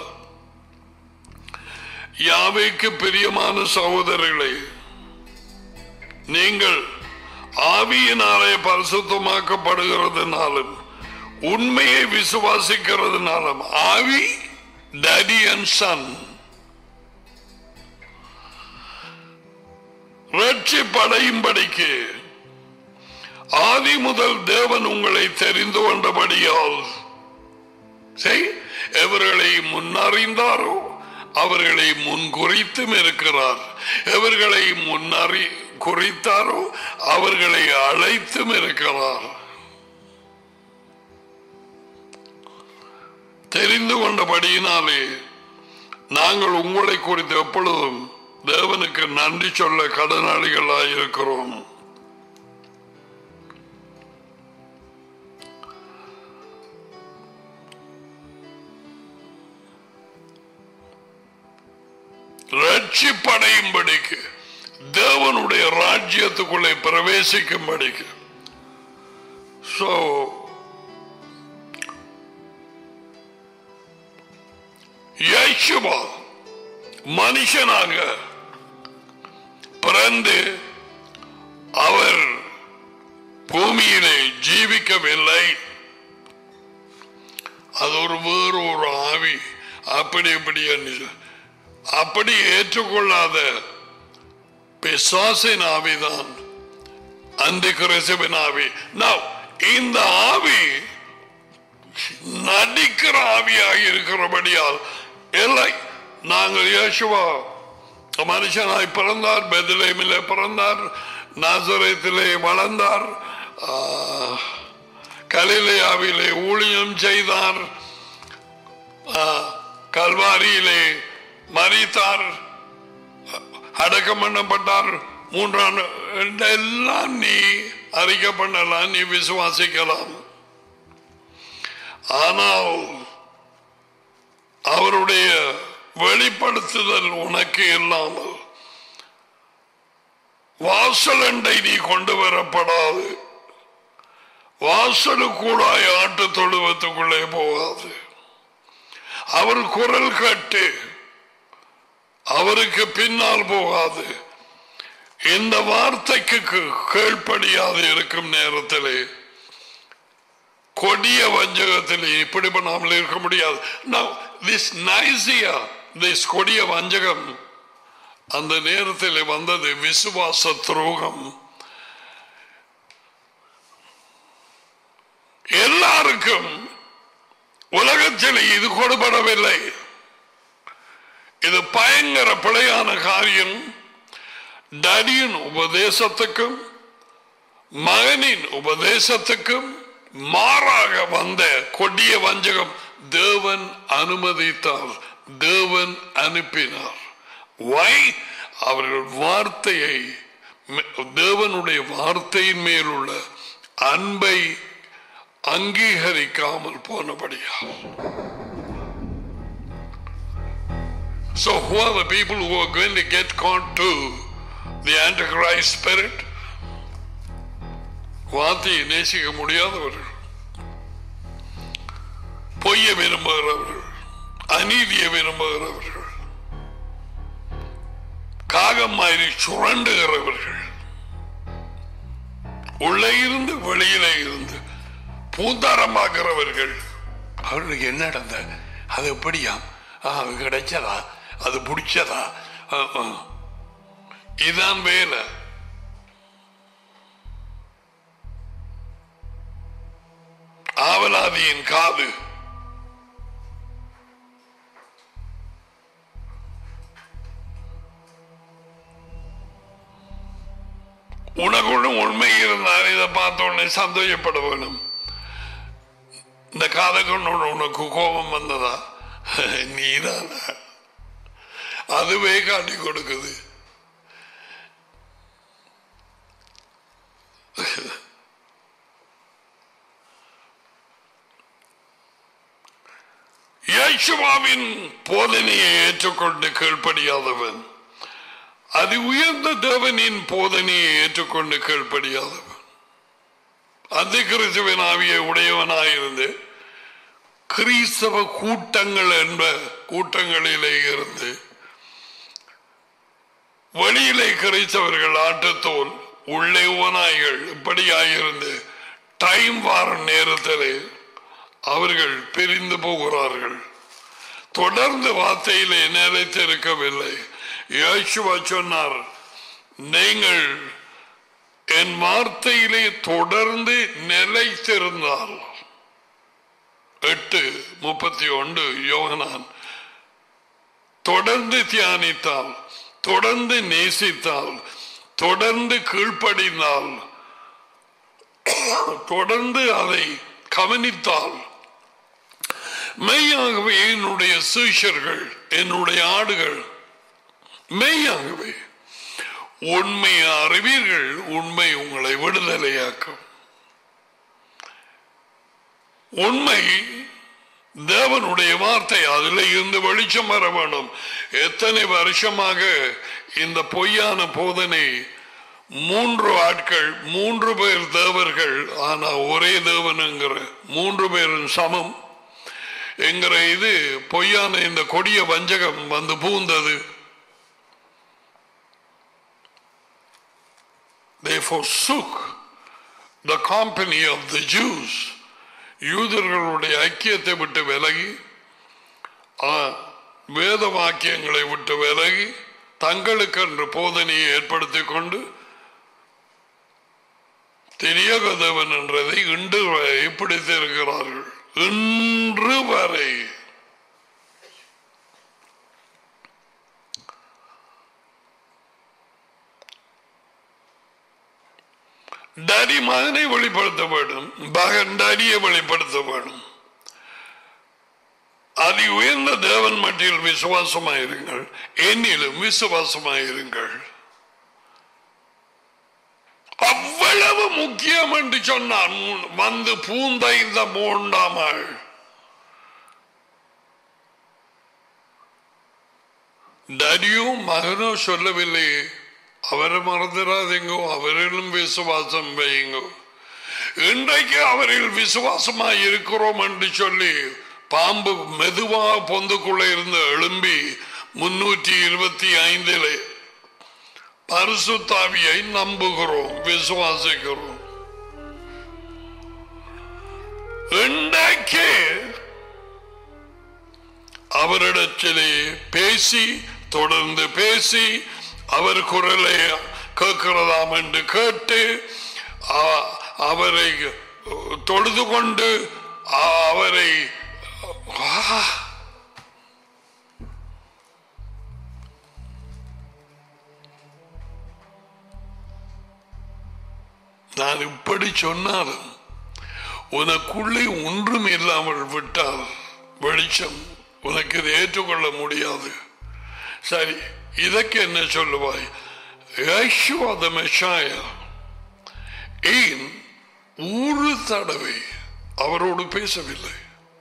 யாவேக்கு பிரியமான சகோதரர்களே, நீங்கள் ஆவியினாலே பரிசுத்தமாக்கப்படுகிறதுனாலும் உண்மையை விசுவாசிக்கிறதுனாலும், ஆவி டாடி அண்ட் சன், ரட்சிப்படையும்படிக்கு ஆதி முதல் தேவன் உங்களை தெரிந்து கொண்டபடியால், எவர்களை முன்னறிந்தாரோ அவர்களை முன்குறித்தும் இருக்கிறார், எவர்களை முன்னறி குறித்தாரோ அவர்களை அழைத்தும் இருக்கிறார். தெரிந்து கொண்டபடியினாலே நாங்கள் உங்களை குறித்து எப்பொழுதும் தேவனுக்கு நன்றி சொல்ல கடனாளிகளாய் இருக்கிறோம். ரட்சிப்படையும்படிக்கு, தேவனுடைய ராஜ்யத்துக்குள்ளே பிரவேசிக்கும்படிக்கு. சோ யேசுவா மனுஷனாக பிறந்து அவர் பூமியிலே ஜீவிக்கவில்லை. அது வேறு ஒரு ஆவி, அப்படி அப்படி ஏற்றுக்கொள்ளாத பிசாசின் ஆவிதான் அந்த கிறிஸ்துவின் ஆவி. இந்த ஆவி நடிக்கிற ஆவியாக இருக்கிறபடியால் இல்லை. நாங்கள் இயேசுவா மனுஷனாய் பிறந்தார், பெத்லெஹேமிலே பிறந்தார், நாசரேத்திலே வளர்ந்தார், கலிலேயாவிலே ஊழியம் செய்தார், கல்வாரியிலே மரித்தார், அடக்கம் பண்ணப்பட்டார், மூன்றாம் எல்லாம் நீ அறிக்கை பண்ணலாம், நீ விசுவாசிக்கலாம். ஆனால் அவருடைய வெளிப்படுத்துதல் உனக்கு இல்லாமல் வாசலண்டை நீ கொண்டு வரப்படாது, வாசலுக்கூடாய் ஆட்டு தொழுவத்துக்குள்ளே போகாது. அவர் குரல் கேட்டு அவருக்கு பின்னால் போகாது. இந்த வார்த்தைக்கு கீழ்ப்படியாது இருக்கும் நேரத்திலே கொடிய வஞ்சகத்திலே இப்படி பண்ணாமல் இருக்க முடியாது. கொடிய வஞ்சகம் அந்த நேரத்தில் வந்தது விசுவாச துரோகம். எல்லாருக்கும் உலகத்தில் இது கொடுபடவில்லை. இது பயங்கர பிழையான காரியம். டடியின் உபதேசத்துக்கும் மகனின் உபதேசத்துக்கும் மாறாக வந்த கொடிய வஞ்சகம் தேவன் அனுமதித்தார், தேவன் அனுப்பினார். அவர்கள் வார்த்தையை, தேவனுடைய வார்த்தையின் மேலுள்ள அன்பை அங்கீகரிக்காமல் போனபடியால். So who are the people who are going to get caught to the Antichrist spirit? வார்த்தையை நேசிக்க முடியாதவர்கள், பொய்யை விரும்புகிறவர்கள், அநீதியை விரும்புகிறவர்கள், காகம் மாதிரி சுரண்டுகிறவர்கள், உள்ளே இருந்து வெளியிலே இருந்து பூந்தாரமாக்குறவர்கள். அவர்களுக்கு என்ன நடந்தது, அது எப்படியா, அது கிடைச்சதா, அது பிடிச்சதா, இதான் வேலை. ஆவலாதியின் காது உனக்குள்ளும் உண்மை இருந்தால் இதை பார்த்த உடனே சந்தோஷப்பட வேணும். இந்த காதகனோட உனக்கு கோபம் வந்ததா, நீதான அதுவே காட்டி கொடுக்குது. இயேசுவின் போதனையை ஏற்றுக்கொண்டு கீழ்ப்படியாதவன், அது உயர்ந்த தேவனின் போதனையை ஏற்றுக்கொண்டு கீழ்ப்படியாதவன், அந்த கிறிஸ்துவின் ஆவியை உடையவனாயிருந்து கிறிஸ்தவ கூட்டங்கள் என்ப கூட்டங்களிலே இருந்து வெளியிலே கிறிஸ்தவர்கள் ஆட்டத்தோல் உள்ளே ஓநாய்கள் இப்படியாயிருந்து டைம் வார நேரத்திலே அவர்கள் பிரிந்து போகிறார்கள். தொடர்ந்து வார்த்தையிலே நிலைத்திருக்கவில்லை. யேசுவா சொன்னார், நீங்கள் என் வார்த்தையிலே தொடர்ந்து நிலைத்திருந்தால் 8:31 யோகனான், தொடர்ந்து தியானித்தால், தொடர்ந்து நேசித்தால், தொடர்ந்து கீழ்ப்படிந்தால், தொடர்ந்து அதை கவனித்தால், மெய்யாகவே என்னுடைய சீஷர்கள், என்னுடைய ஆடுகள், மெய்யாகவே உண்மையை அறிவீர்கள், உண்மை உங்களை விடுதலையாக்கும். உண்மை தேவனுடைய வார்த்தை, அதில் இருந்து வெளிச்சம் வர வேண்டும். எத்தனை வருஷமாக இந்த பொய்யான போதனை, 3 ஆட்கள், 3 பேர் தேவர்கள், ஆனா ஒரே தேவனுங்கிற 3 பேரும் சமம் என்கிற இது பொய்யான இந்த கொடிய வஞ்சகம் வந்து பூந்தது. They forsook the company of the Jews. யூதர்களுடைய ஐக்கியத்தை விட்டு விலகி, வேத வாக்கியங்களை விட்டு விலகி, தங்களுக்கென்று போதனையை ஏற்படுத்திக் கொண்டு திரியக தேவன் என்றதை இன்று வரை பிடித்திருக்கிறார்கள். இன்று வரை டாடி மகனை வெளிப்படுத்த வேண்டும், மகன் டாடியை வெளிப்படுத்த வேண்டும். அது உயர்ந்த தேவன் மட்டில் விசுவாசமாயிருங்கள், என்னிலும் விசுவாசமாயிருங்கள். அவ்வளவு முக்கியம் என்று சொன்னார். வந்து பூந்த இந்த 3ஆம் ஆள் டாடியும் மகனோ சொல்லவில்லை, அவரை மறந்துடாதீங்கோ, அவரிலும் விசுவாசம் வையுங்கோ. இன்றைக்கு அவரில் விசுவாசமாய் இருக்கிறோம் என்று சொல்லி பாம்பு மெதுவாக பொந்துக்குள்ள இருந்து எழும்பி 325 பரிசுத்த ஆவியை நம்புகிறோம், விசுவாசிக்கிறோம். இன்றைக்கு அவரிடத்திலே பேசி, தொடர்ந்து பேசி, அவர் குரலை கேட்கிறதாம் என்று கேட்டு, அவரை தொழுது கொண்டு, அவரை நான் இப்படி சொன்னாலும் உனக்குள்ளே ஒன்றும் இல்லாமல் விட்டால் வெளிச்சம் உனக்கு இதை ஏற்றுக்கொள்ள முடியாது. சரி, இதற்கு என்ன சொல்லுவாய்? யேசுவா தி மெஷாயா ஏன் ஒரு தடவை அவரோடு பேசவில்லை?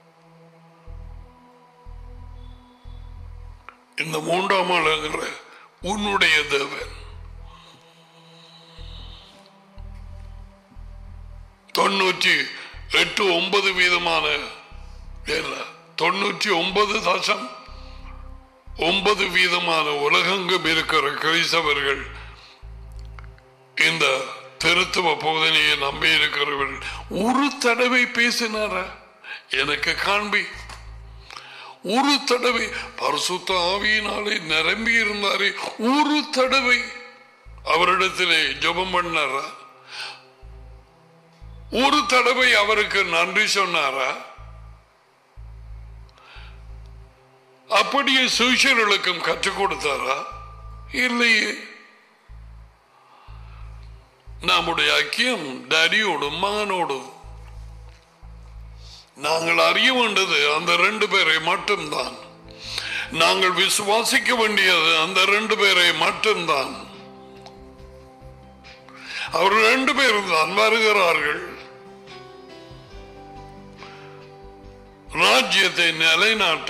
இந்த 3ஆம் ஆளுங்கிற உன்னுடைய தேவன் 98.9% 99.9% உலகெங்கும் இருக்கிற கிறிஸ்தவர்கள் இந்த திருத்துவ போதனையை நம்பி இருக்கிறவர்கள் ஒரு தடவை பேசினாரா? எனக்கு காண்பி. ஒரு தடவை பரிசுத்த ஆவியினாலே நிரம்பி இருந்தாரே, ஒரு தடவை அவரிடத்திலே ஜெபம் பண்ணாரா? ஒரு தடவை அவருக்கு நன்றி சொன்னாரா? அப்படியே சீஷர்களுக்கும் கற்றுக் கொடுத்தாரா? இல்லையே. நம்முடைய ஐக்கியம் டாடியோடும் மகனோடும். நாங்கள் அறிய வேண்டியது அந்த 2 பேரை மட்டும்தான். நாங்கள் விசுவாசிக்க வேண்டியது அந்த 2 பேரை மட்டும்தான். அவர் 2 பேரும் தான் வருகிறார்கள் ராஜ்யத்தை நிலைநாட்ட.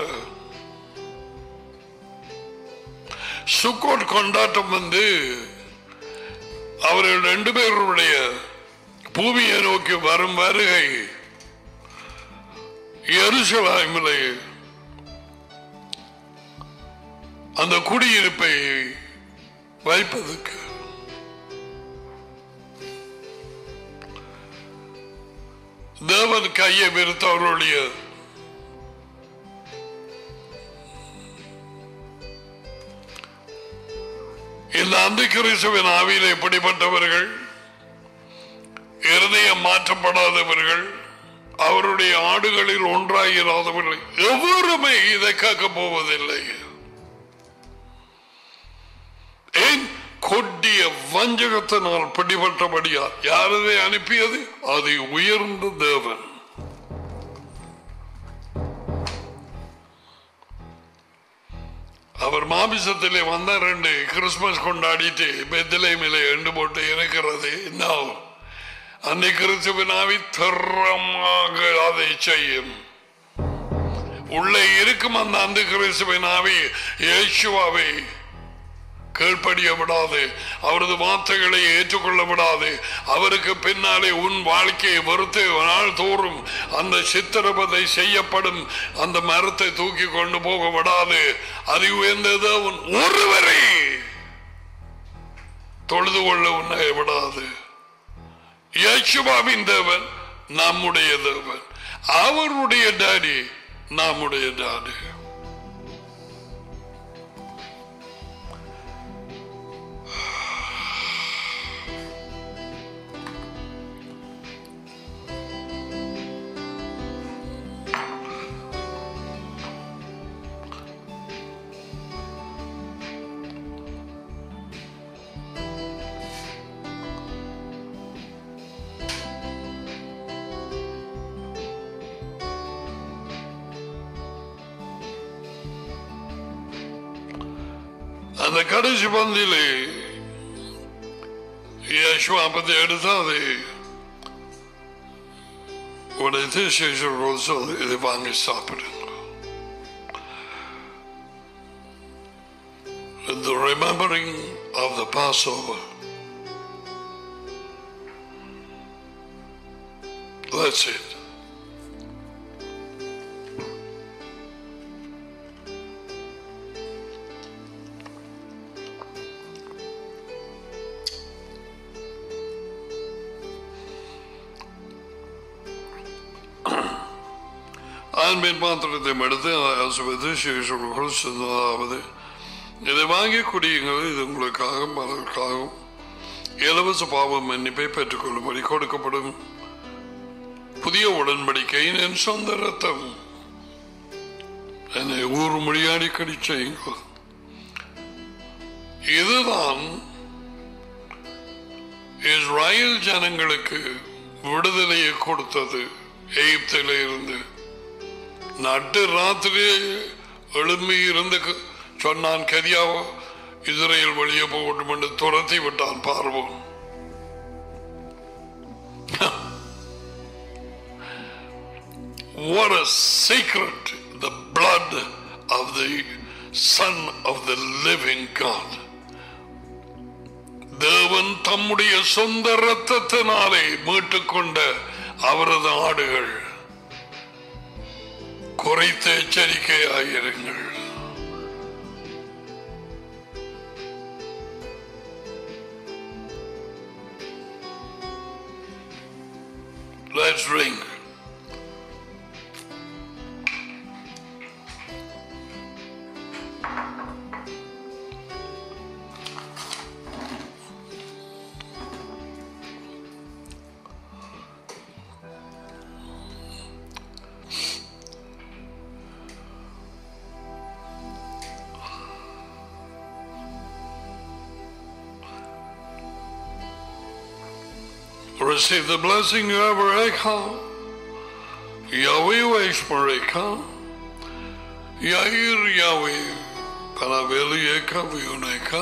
சுக்கோட் கொண்டாட்டம் வந்து அவர்கள் 2 பேருடைய பூமியை நோக்கி வரும் வருகை எருசலேமிலே அந்த குடியிருப்பை வைப்பதற்கு தேவன் கையை விரித்தவர்களுடைய இந்த அந்திகிறிஸ்துவின் ஆவியில் எப்படிப்பட்டவர்கள், இருதயம் மாற்றப்படாதவர்கள், அவருடைய ஆடுகளில் ஒன்றாகிறாதவர்கள் எவருமே இதை கேட்க போவதில்லை. ஏன்? கொடிய வஞ்சகத்தினால் பிடிபட்டபடியா. யாரதை அனுப்பியது? அதை உயர்ந்த தேவன். அவர் மாமிசத்திலே வந்த 2 கிறிஸ்துமஸ் கொண்டாடிட்டு பெத்லகேமிலே எண்டு போட்டு இருக்கிறது. அந்த கிறிஸ்துவின் ஆவி திறமாக அதை செய்யும். உள்ளே இருக்கும் அந்த கிறிஸ்துவின் ஆவி இயேசுவை கீழ்ப்படிய விடாது, அவரது வார்த்தைகளை ஏற்றுக்கொள்ள விடாது. அவருக்கு பின்னாலே உன் வாழ்க்கையை வெறுத்து நாள் தோறும் அந்த சித்திரவதை செய்யப்படும் அந்த மரத்தை தூக்கி கொண்டு போக விடாது. அது உயர்ந்த தேவன் ஒருவரை தொழுது கொள்ள உன்னை விடாது. இயேசுவின் தேவன் நம்முடைய தேவன், அவருடைய டாடி நம்முடைய டாடி. அந்த கடைசி பந்தியிலே இயேசுவை பத்தி எடுத்தாது உடைத்து சிஷ்யர்கள் இதை வாங்கி சாப்பிடுங்க. The remembering of the Passover. That's it. ஆன்மீன் பாத்திரத்தை எடுத்து ஆசுவது சிகிச்சைகள் சென்றதாவது இதை வாங்கி குடியுங்கள். இது உங்களுக்காக பலருக்காகவும் இலவச பாவ மன்னிப்பை பெற்றுக்கொள்ளும்படி கொடுக்கப்படும் புதிய உடன்படிக்கையின் என் சொந்த ரத்தம். என்னை ஊர் மொழியாடி கடிச்சைங்கள். இதுதான் இஸ்ரேல் ஜனங்களுக்கு விடுதலையை கொடுத்தது. எகிப்தில இருந்து நட்டு ராத்திரி எழும்பி இருந்து சொன்னான், கரியாவோ இஸ்ரேல் வழியே போகட்டும் என்று துரத்தி விட்டான் பார்வோன். What a secret, the blood of the Son of the living God. தேவன் தம்முடைய சொந்த இரத்தத்தினாலே மீட்டுக்கொண்ட அவரது ஆடுகள். குறைத்த எச்சரிக்கையாயிருங்கள். Let's drink. Receive the blessing you ever come. Yahweh Veshmareka. Yair Yahweh. Panavelieka Vioneka.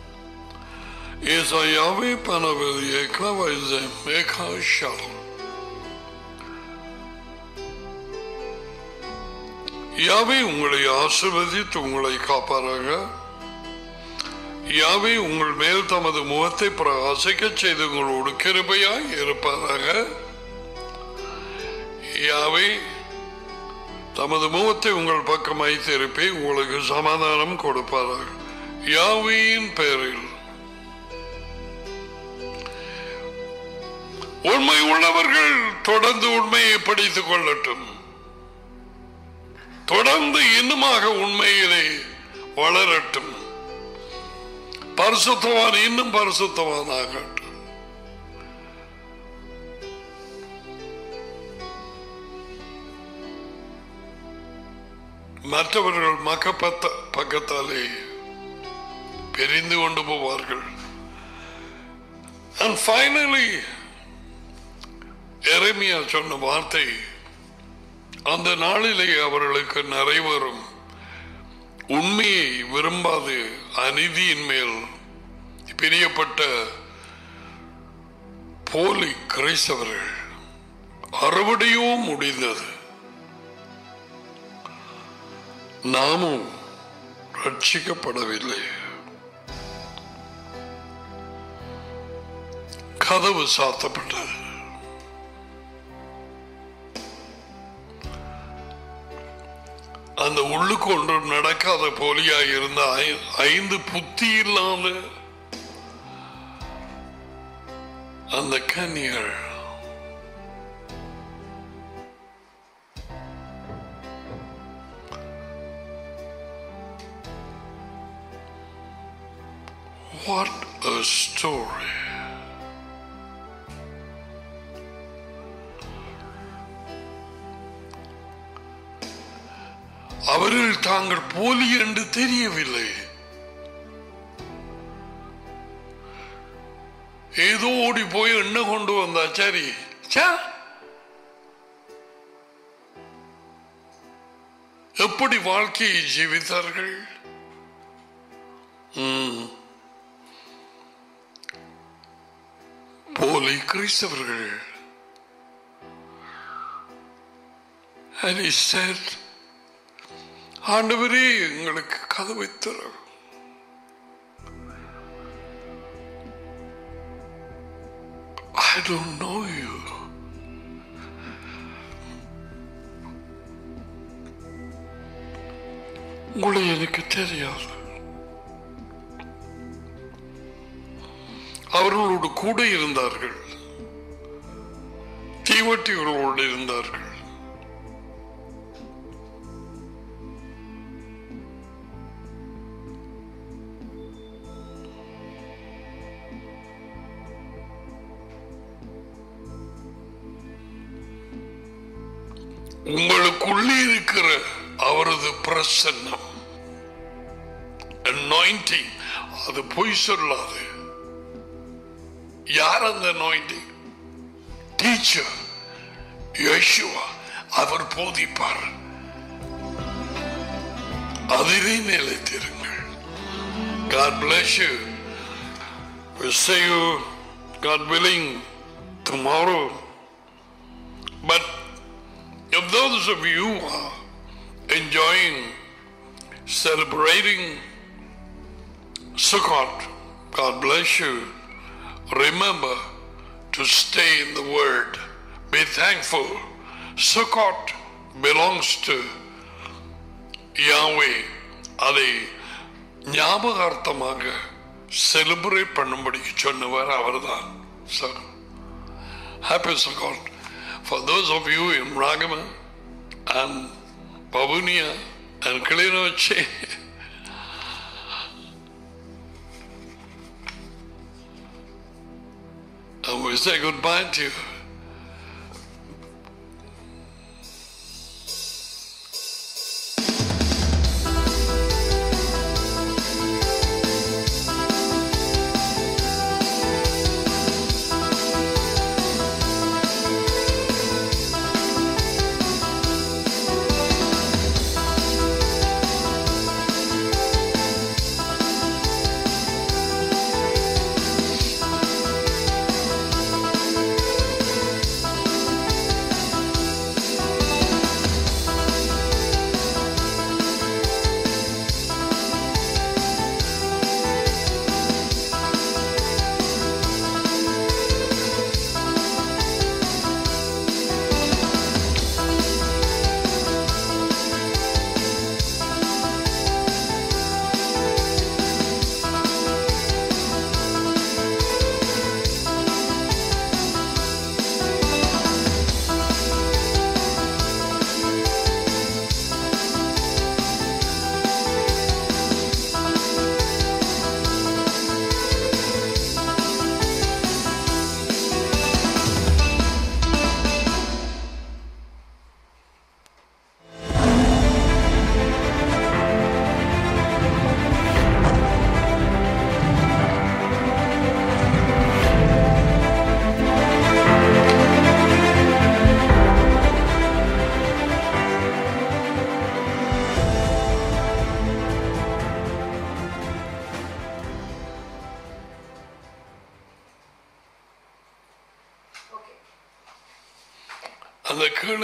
Isa Yahweh Panavelieka Vizemeka Shalom. Yahweh உங்களை ஆசீர்வதித்து உங்களை காப்பாராக. யாவே உங்கள் மேல் தமது முகத்தை பிரகாசிக்க செய்து உங்களோடு கிருபையாய் இருப்பதாக. யாவே தமது முகத்தை உங்கள் பக்கமாய் திருப்பி உங்களுக்கு சமாதானம் கொடுப்பார்கள். யாவேயின் பெயரில் உண்மை உள்ளவர்கள் தொடர்ந்து உண்மையை படித்துக் கொள்ளட்டும். தொடர்ந்து இன்னுமாக உண்மையிலே வளரட்டும். பரிசுத்தவான் இன்னும் பரிசுத்தவான் ஆகட்டும். மற்றவர்கள் பக்கத்தாலே பிரிந்து கொண்டு போவார்கள். And finally, எரேமியா சொன்ன வார்த்தை அந்த நாளிலே அவர்களுக்கு நிறைவேறும். உண்மையை விரும்பாது அநீதியின் மேல் பிரியப்பட்ட போலி கிறிஸ்தவர்கள் அறுவடையோ முடிந்தது. நாமும் ரட்சிக்கப்படவில்லை. கதவு சாத்தப்பட்டது. அந்த உள்ளுக்கு ஒன்றும் நடக்காத போலியாக இருந்த 5 புத்தி இல்லாத அந்த கன்னியர் what a story. அவர்கள் தாங்கள் போலி என்று தெரியவில்லை. ஏதோ ஓடி போய் என்ன கொண்டு வந்தா சரி, எப்படி வாழ்க்கையை ஜீவித்தார்கள். போலி கிறிஸ்தவர்கள். And he said, ஆண்டவரே எங்களுக்கு கதவை தர. I don't know you. உங்களை எனக்கு தெரியாது. அவர்களோடு கூட இருந்தார்கள். தீவட்டிகளோடு இருந்தார்கள். உங்களுக்குள்ளே இருக்கிற அவரது பிரசன்னம், anointing, அது பொய் சொல்லாது. யார் அந்த anointing? Teacher Yeshua. அவர் போதிப்பார். அதிலே நிலைத்திருங்கள். God bless you. We'll see you, God willing, tomorrow. But if those of you are enjoying, celebrating Sukkot, God bless you. Remember to stay in the Word. Be thankful. Sukkot belongs to Yahweh. அதை ஞாபகார்த்தமாக celebrate பண்ணும்படி சொன்னவர் அவர்தான். So, happy Sukkot. For those of you in Ragama and Pavunia and Kalinoche, and we say goodbye to you. அந்த கீழே